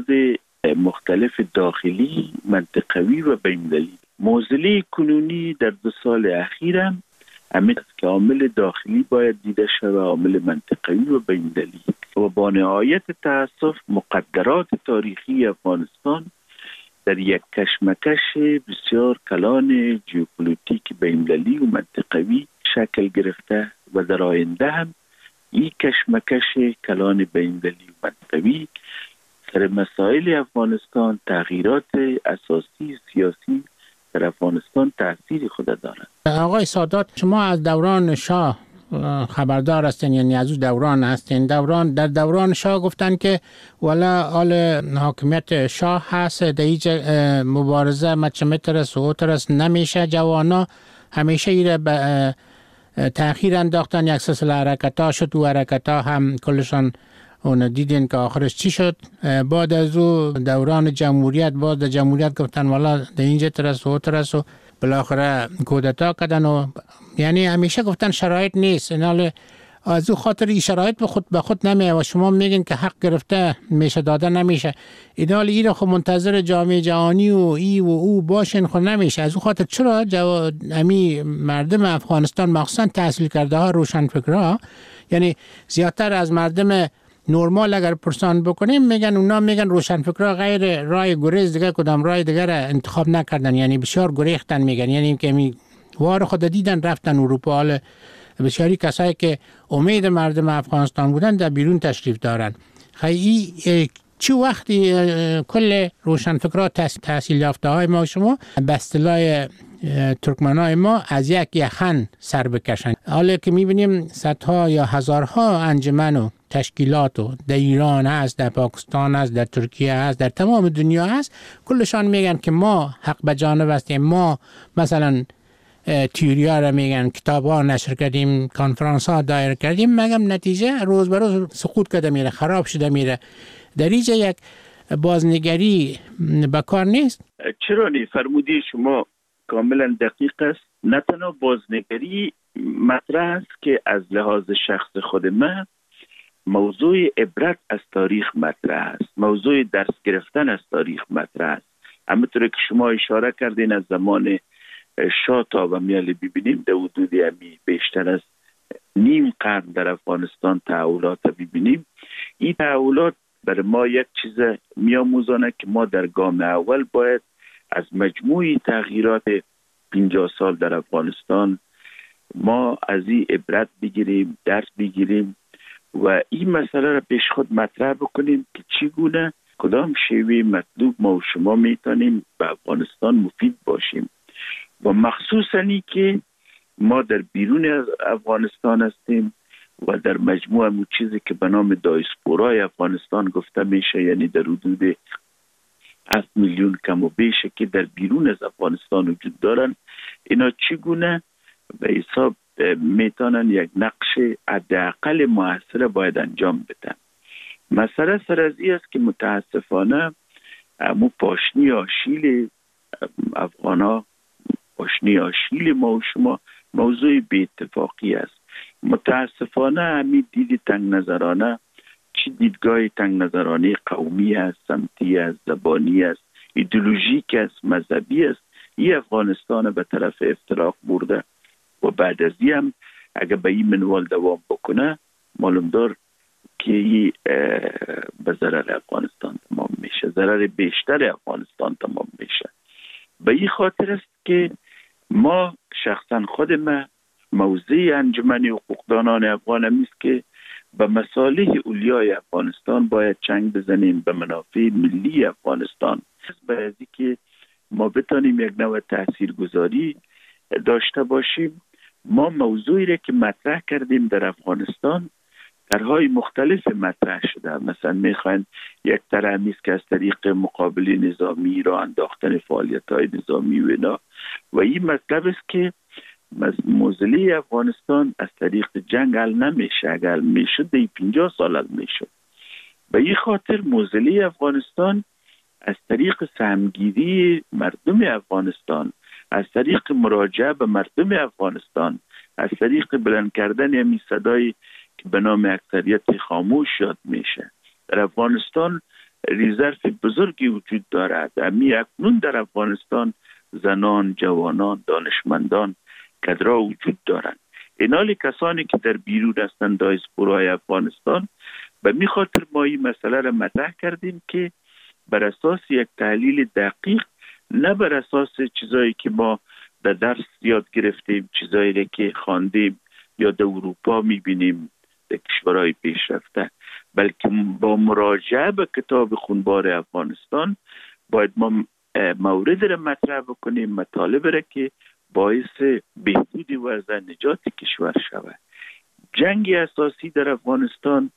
مختلف داخلی، منطقوی و بین‌المللی. معضله کنونی در 2 سال اخیر هم همین است که عامل داخلی باید دیده شود، عامل منطقوی و بین‌المللی. و با نهایت تأسف مقدرات تاریخی افغانستان در یک کشمکش بسیار کلان ژئوپلیتیک بین‌المللی و منطقوی شکل گرفته و در آینده هم این کشمکش کلان بین‌المللی و منطقوی سر مسائل افغانستان، تغییرات اساسی سیاسی در افغانستان تأثیر خود دارد. آقای سادات، شما از دوران شاه خبردار هستین، یعنی از اون دوران هستین. در دوران شاه گفتن که والا حال حاکمیت شاه هست، در هیچ مبارزه مترس و اوترس نمیشه. جوانا همیشه ایره به تأخیر انداختن. یک سلسله حرکت ها شد و حرکت ها هم کلشان اون دیدین که آخرش چی شد. بعد از او دوران جمهوریت، بعد از جمهوریت گفتن والا در اینجا ترس و ترس و بالاخره کودتا کردن و یعنی همیشه گفتن شرایط نیست. اینال از او خاطر این شرایط به خود نمیه و شما میگین که حق گرفته میشه داده نمیشه. اینال این خب منتظر جامعه جهانی و ای و او باشین خود نمیشه. از او خاطر چرا امی مردم افغانستان مخصوصا تحصیل کرده ها، روشنفکرها، یعنی زیادتر از مردم نورمال اگر پرسان بکنیم میگن اونا میگن روشنفکرها غیر راه گریز دیگه کدام راه دیگه را انتخاب نکردن، یعنی بسیار گریختن. میگن یعنی که وار خود دیدن رفتن اروپا. بسیاری کسایی که امید مردم افغانستان بودن در بیرون تشریف دارن. خیلی چه وقتی کل روشنفکرها تحصیل یافته های ما شما به اصطلاح ترکمنای ما از یک یخن سر بکشن. حالا که میبینیم صدها یا هزارها انجمن و تشکیلات در ایران هست، در پاکستان هست، در ترکیه هست، در تمام دنیا هست، کلشان میگن که ما حق به جانب هستیم. ما مثلا تیوریا را میگن، کتاب ها نشر کردیم، کنفرانس ها دایر کردیم، مگم نتیجه روز به روز سقوط کرده میره، خراب شده میره. در اینجا یک بازنگری بکار نیست؟ چرا نی؟ فرمودی شما کاملا دقیق است. نه تنها بازنگری مطرح است که از لحاظ شخص خود من موضوع عبرت از تاریخ مطرح است، موضوع درس گرفتن از تاریخ مطرح است. همونطور که شما اشاره کردین از زمان شاه تا و میال ببینیم در حدود بیشتر از نیم قرن در افغانستان تحولات ببینیم. این تحولات برای ما یک چیز میاموزانه که ما در گام اول باید از مجموعی تغییرات 50 سال در افغانستان ما از این عبرت بگیریم، درس بگیریم و این مسئله را پیش خود مطرح بکنیم که چگونه کدام شیوه مطلوب ما و شما میتونیم به افغانستان مفید باشیم و مخصوصا ای که ما در بیرون از افغانستان هستیم و در مجموع همون چیزی که به نام دایسپورای افغانستان گفته میشه، یعنی در حدود 7 میلیون کم و بیشه که در بیرون از افغانستان وجود دارن، اینا چگونه به حساب میتونن یک نقش حداقل موثر باید انجام بدن. مسئله سر از این است که متاسفانه مو پاشنی آشیل افغانا، پاشنی آشیل ما و شما موضوع بی اتفاقی است. متاسفانه همین دید تنگ نظرانه، چی دیدگاه تنگ نظرانه قومی است، سمتی است، زبانی است، ایدئولوژیک است، مذهبی است، این افغانستان به طرف افتراق برده و بعد از این هم اگر به این منوال دوام بکنه معلوم دار که این به ضرر افغانستان تمام میشه، ضرر بیشتر افغانستان تمام میشه. به این خاطر است که ما شخصا خود ما موضع انجمن حقوقدانان افغان همیست که به مصالح اولیای افغانستان باید چنگ بزنیم، به منافع ملی افغانستان، باید که ما بتانیم یک نوع تاثیرگذاری داشته باشیم. ما موضوعی را که مطرح کردیم در افغانستان طرح‌های مختلف مطرح شده. مثلا میخواین یک طرح نیست که از طریق مقابله نظامی را انداختن فعالیت‌های نظامی و اینا، و این مطلب است که موزلی افغانستان از طریق جنگ حل نمیشه. اگر میشد دی 50 سال حل میشد. به این خاطر موزلی افغانستان از طریق سهمگیری مردم افغانستان، از طریق مراجعه به مردم افغانستان، از طریق بلند کردن همین صدای که به نام اکثریت خاموش یاد میشه. در افغانستان ریزرو بزرگی وجود دارد. اکنون در افغانستان زنان، جوانان، دانشمندان کدرها وجود دارند. اینالی کسانی که در بیرون هستند دایسپورای افغانستان، به می خاطر ما این مسئله را مطرح کردیم که بر اساس یک تحلیل دقیق، نه بر اساس چیزایی که ما در درس یاد گرفتیم، چیزایی که خواندیم یا در اروپا میبینیم در کشورهای پیشرفته، بلکه با مراجعه به کتاب خونبار افغانستان باید ما مورد را مطرح بکنیم، مطالب را که باعث بهبود وضع نجات کشور شود. جنگ اساسی در افغانستان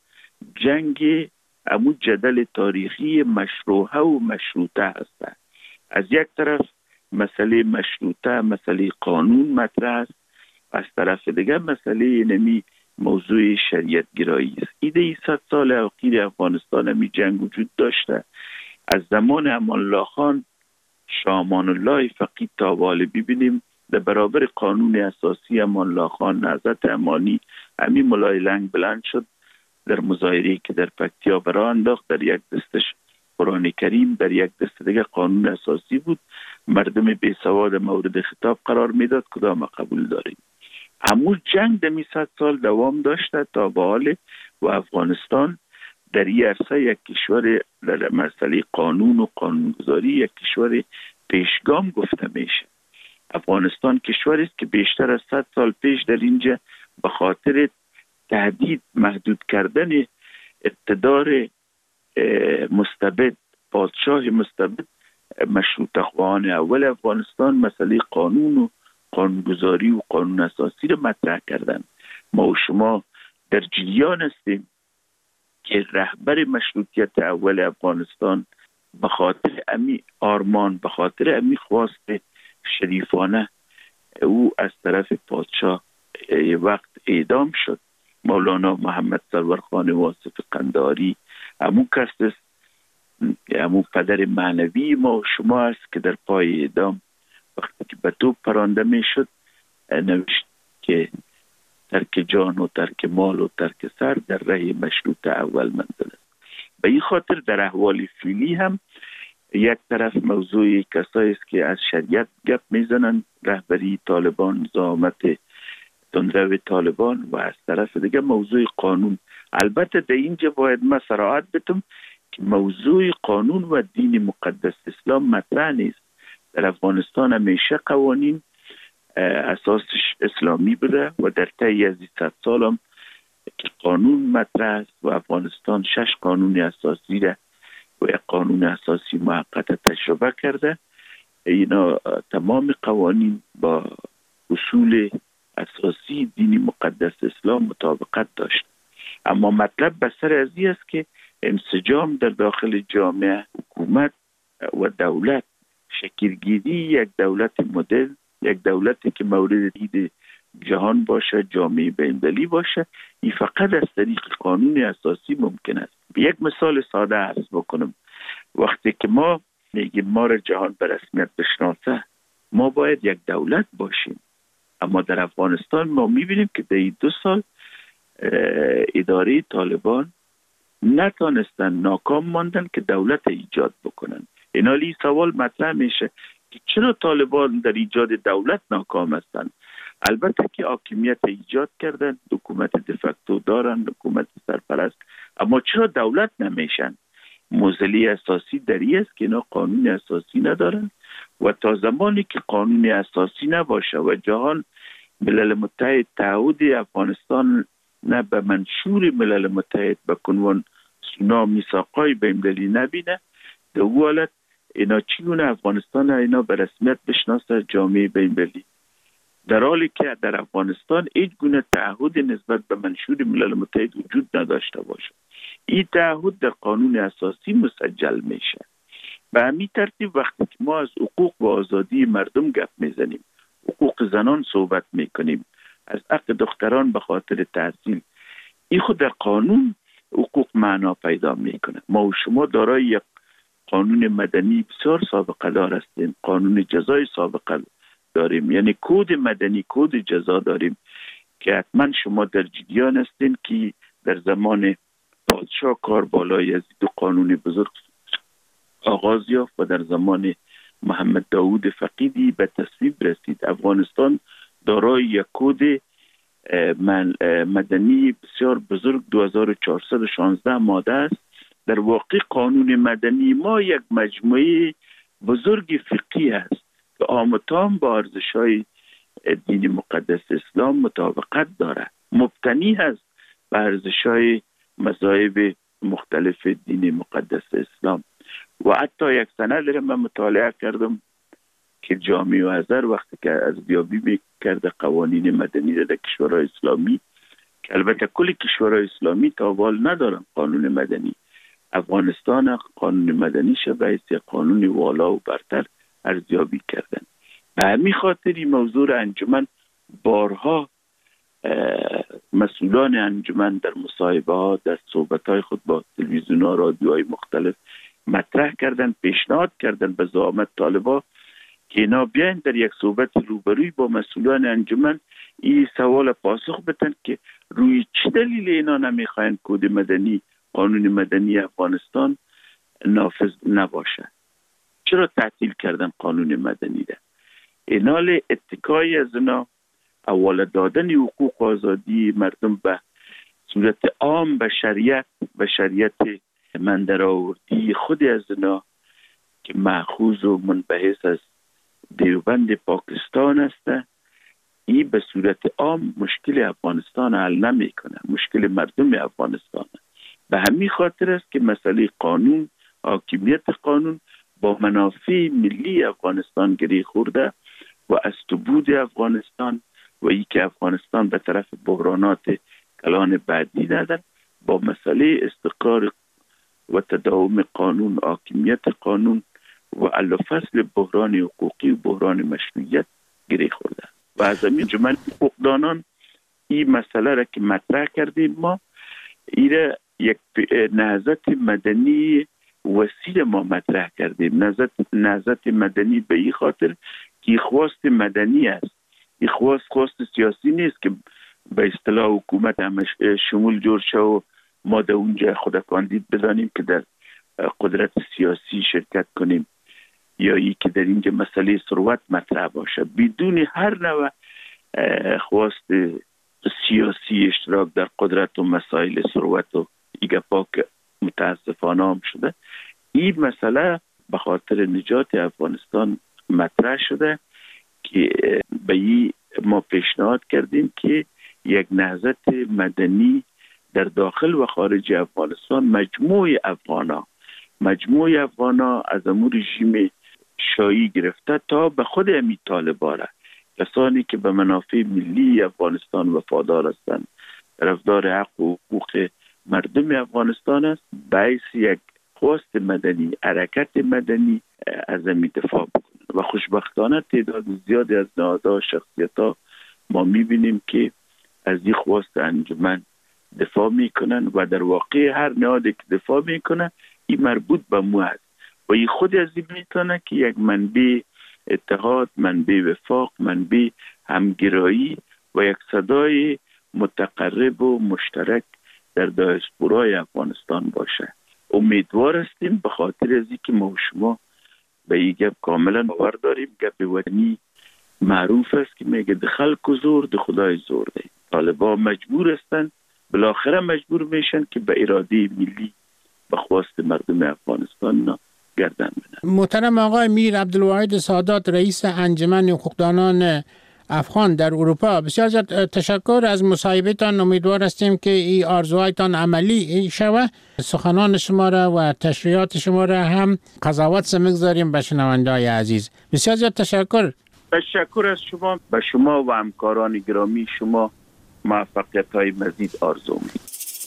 جنگ امو جدل تاریخی مشروعه و مشروطه هست. از یک طرف مسئله مشروطه، مسئله قانون مطرح است، از طرف دیگر مسئله نمی موضوع شریعت گرایی است. ایده 100 سال اخیر افغانستان همی جنگ وجود داشته. از زمان امان الله خان، شاه امان الله فقید تا بالا ببینیم در برابر قانون اساسی امان الله خان نهضت امانی همین ملای لنگ بلند شد در مظاهره‌ای که در پکتیا برآ انداخت. در یک دستش قرآن کریم، در یک دست دیگه قانون اساسی بود. مردم بی سواد مورد خطاب قرار میداد، کدام قبول داریم. همون جنگ دمی 100 سال دوام داشته تا به حال و افغانستان در این عرصه یک کشور در مسئله قانون و قانونگذاری یک کشور پیشگام گفته میشه. افغانستان کشوری است که بیشتر از 100 سال پیش در اینجا به خاطر تهدید محدود کردن اقتدار مستبد، پادشاه مستبد، مشروطه خواهان اول افغانستان مسئله قانون و قانونگذاری و قانون اساسی را مطرح کردن. ما و شما در جریان هستیم که رهبر مشروطیت اول افغانستان به خاطر امی آرمان، به خاطر امی خواست شریفانه او از طرف پادشاه وقت اعدام شد. مولانا محمد سرور خان واصف قنداری همون کس است، همون پدر معنوی ما و شما است که در پای اعدام وقتی که به توپ پرانده می شد نوشت که ترک جان و ترک مال و ترک سر در راه مشروط اول منزل است. به این خاطر در احوال فعلی هم یک طرف موضوع کسایی است که از شریعت گپ میزنند، رهبری طالبان، زعامت تندرو طالبان، و از طرف دیگه موضوع قانون. البته در اینجا باید ما صراحت بتم که موضوع قانون و دین مقدس اسلام مطرح نیست. در افغانستان همیشه قوانین اساسش اسلامی بوده و در طی از 100 سال هم که قانون مطرح است و افغانستان 6 قانون اساسی را و یک قانون اساسی موقت تجربه کرده. اینا تمام قوانین با اصول اساسی دین مقدس اسلام مطابقت داشت. اما مطلب بسر از این است که انسجام در داخل جامعه، حکومت و دولت، شکلگیری یک دولت مدل، یک دولتی که مورد دید جهان باشه، جامعه بین‌المللی باشه، این فقط از طریق قانون اساسی ممکن است. یک مثال ساده عرض بکنم. وقتی که ما میگیم ما را جهان به رسمیت بشناسه، ما باید یک دولت باشیم. اما در افغانستان ما میبینیم که در این 2 سال اداره طالبان نتانستن، ناکام ماندن که دولت ایجاد بکنن. اینالی سوال مطرح میشه که چرا طالبان در ایجاد دولت ناکام هستند؟ البته که حاکمیت ایجاد کردن، حکومت دفکتو دارن، حکومت سرپرست، اما چرا دولت نمیشن؟ موزلی اساسی در این است که اینا قانون اساسی ندارن و تا زمانی که قانون اساسی نباشه و جهان ملل متحد تعهد افغانستان نه به منشور ملل متحد به کنوان سونا میثاقای بین‌المللی نبینه، در او حالت اینا چگونه افغانستان اینا به رسمیت بشناسه جامعه بین‌المللی؟ در حالی که در افغانستان هیچ گونه تعهد نسبت به منشور ملل متحد وجود نداشته باشد. این تعهد در قانون اساسی مسجل میشه. به همین ترتیب وقتی که ما از حقوق و آزادی مردم گپ میزنیم، حقوق زنان صحبت میکنیم، از حق دختران به خاطر تحصیل، این خود در قانون حقوق معنا پیدا میکنه. ما و شما دارای یک قانون مدنی بسیار سابقه دار هستیم، قانون جزای سابقه داریم، یعنی کد مدنی، کد جزا داریم که حتما شما در جریان هستین که در زمان پادشاه کاربالای یزید دو قانون بزرگ آغاز یافت و در زمان محمد داوود فقیدی به تصویب رسید. افغانستان دارای یک کد مدنی بسیار بزرگ 2416 ماده است. در واقع قانون مدنی ما یک مجموعه بزرگ فقهی است که آمتام با ارزش‌های دین مقدس اسلام مطابقت دارد، مبتنی است بر ارزش‌های مذاهب مختلف دین مقدس اسلام. و حتی یک سند را من مطالعه کردم که جامع ازهر وقتی که ارزیابی می‌کرد قوانین مدنی در کشورهای اسلامی، که البته کل کشورهای اسلامی تا حال ندارن قانون مدنی، افغانستان قانون مدنی به حیث قانون والا و برتر ارزیابی کردن. به همین خاطر این موضوع انجمن بارها مسئولان انجمن در مصاحبه ها، در صحبت های خود با تلویزیون ها، رادیوهای مختلف مطرح کردن، پیشنهاد کردن به زعامت طالبا که اینا بیاین در یک صحبت روبروی با مسئولان انجمن این سوال پاسخ بدن که روی چه دلیل اینا نمیخواین کد مدنی، قانون مدنی افغانستان نافذ نباشه؟ چرا تعطیل کردن قانون مدنی ده؟ اینال اتکای از اینا اول دادن حقوق و آزادی مردم به صورت عام به شریعت من در آوردی خود از اینا که مأخوذ و منبعث از دیوبند پاکستان است، این به صورت عام مشکل افغانستان حل نمی کنه، مشکل مردم افغانستان. به همین خاطر است که مسئله قانون، حاکمیت قانون با منافع ملی افغانستان گره خورده و از بود افغانستان و ای که افغانستان به طرف بحرانات کلان بعدی ندن با مسئله استقرار و تداوم قانون، حاکمیت قانون و حل و فصل بحران حقوقی و بحران مشروعیت گره خورده. و از همین جمعیت حقوقدانان این مسئله را که مطرح کردیم ما، این یک نهضت مدنی وسیع ما مطرح کردیم. نهضت مدنی به این خاطر که خواست مدنی است، این خواست سیاسی نیست که به اصطلاح حکومت همش شمول جور شه و ما در اونجا خود کاندید بدانیم که در قدرت سیاسی شرکت کنیم یا ای که در اینجا مسئله ثروت مطرح باشه. بدون هر نوع خواست سیاسی اشتراک در قدرت و مسائل ثروت و ایگه پاک متاسفانه هم شده. این مسئله به خاطر نجات افغانستان مطرح شده که به این ما پیشنهاد کردیم که یک نهضت مدنی در داخل و خارج افغانستان مجموع افغانا از امور رژیم شاهی گرفته تا به خود امی طالبان، کسانی که به منافع ملی افغانستان وفادار هستند، طرفدار حق و حقوق مردم افغانستان است، باعث یک خواست مدنی، حرکت مدنی از امی دفاع بکنند. و خوشبختانه تعداد زیادی از نهادها، شخصیت‌ها ما می‌بینیم که از این خواست انجمن دفاع میکنن و در واقع هر نهادی که دفاع میکنه این مربوط به مو است و این خود از این میتونه که یک منبع اتحاد، منبع وفاق، منبع همگرایی و یک صدای متقرب و مشترک در دیاسپورای افغانستان باشه. امیدوار هستیم به خاطر از اینکه ما و شما به این گپ کاملا باور داریم. گپ وطنی معروف است که میگه ده خلق و زور ده خدای زور ده. طالبا مجبور هستند، بالاخره مجبور میشن که به اراده ملی به خواست مردم افغانستان گردن بدن. محترم آقای میر عبدالواحد سادات، رئیس انجمن حقوقدانان افغان در اروپا، بسیار زیاد تشکر از مصاحبهتان. امیدوار هستیم که این آرزوهایتان عملی شود. سخنان شما را و تشریحات شما را هم قضاوت می‌گذاریم به شنونده‌های عزیز. بسیار زیاد تشکر. تشکر از شما. به شما و همکاران گرامی شما موفقیت های مزید آرزو می‌کنم.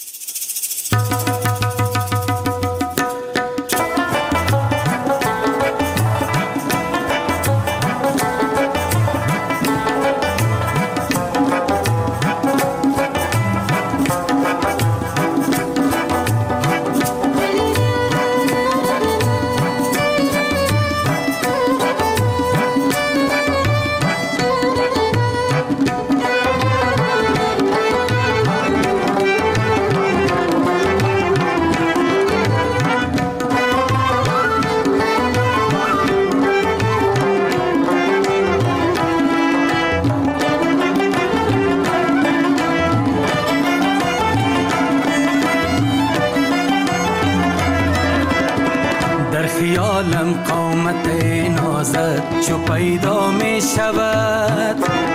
خیالم قامت نازت چو پیدا می شود،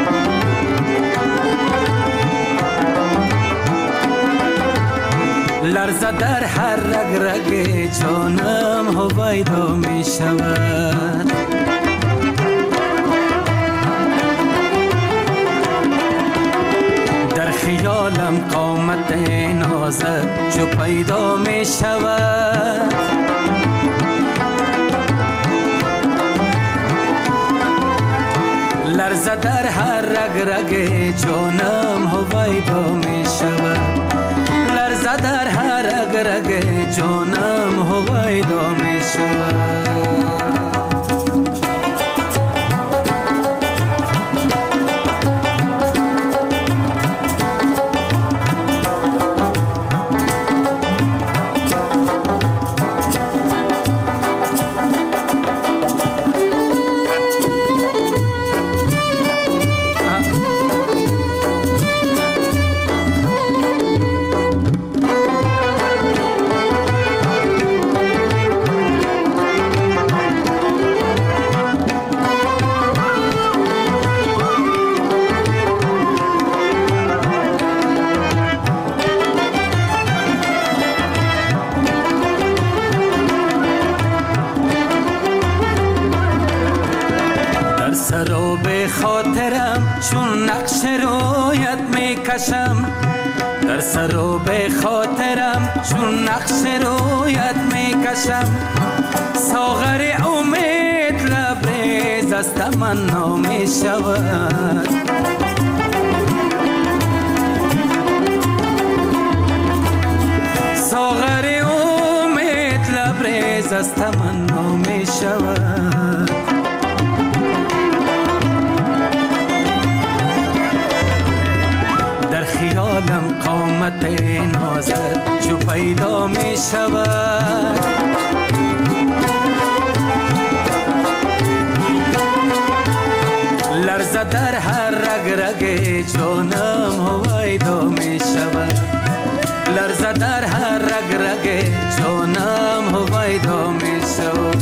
لرزه در هر رگ رگ جانم هویدا می شود. در خیالم قامت نازت چو پیدا می شود، لرزه در هر رگ رگ جانم هویدا می شود، لرزه در هر رگ رگ جانم هویدا می شود. سراب خاطرم چون نقش رویت می کشم، در سراب خاطرم چون نقش رویت می کشم. ساغر امید لبریز از تمنا می شود، ساغر امید لبریز از تمنا می شود. خیالم قامت نازت چو پیدا می شود، لرزه در هر رگ رگ جانم هویدا می شود، لرزه در هر رگ رگ جانم هویدا می شود.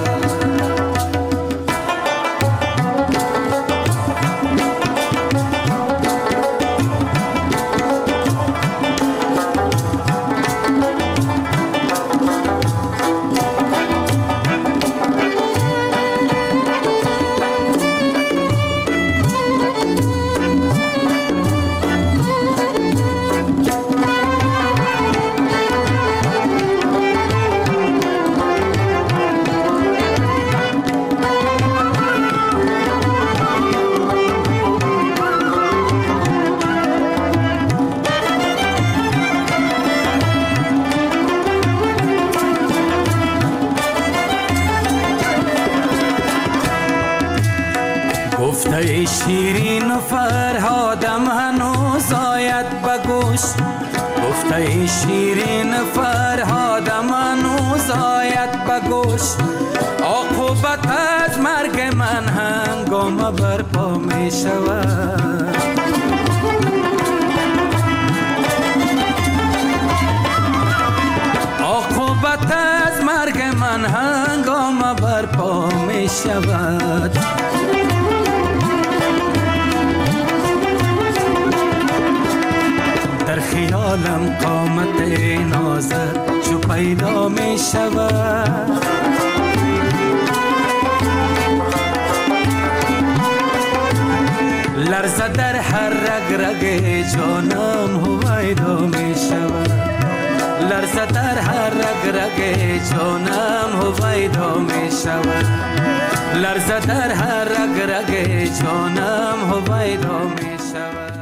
گفته شیرین و فرهادم هنوز آید به گوش، گفته شیرین فرهادم هنوز آید به گوش. عاقبت از مرگ من هنگام برپا می شود، عاقبت از مرگ من هنگام برپا می شود. در خیالم قامت نازت چو پیدا می شود، لرزه در هر رگ رگ جانم هویدا می شود لرزه در هر رگ رگ جانم هویدا می شود لرزه در هر رگ رگ جانم هویدا می شود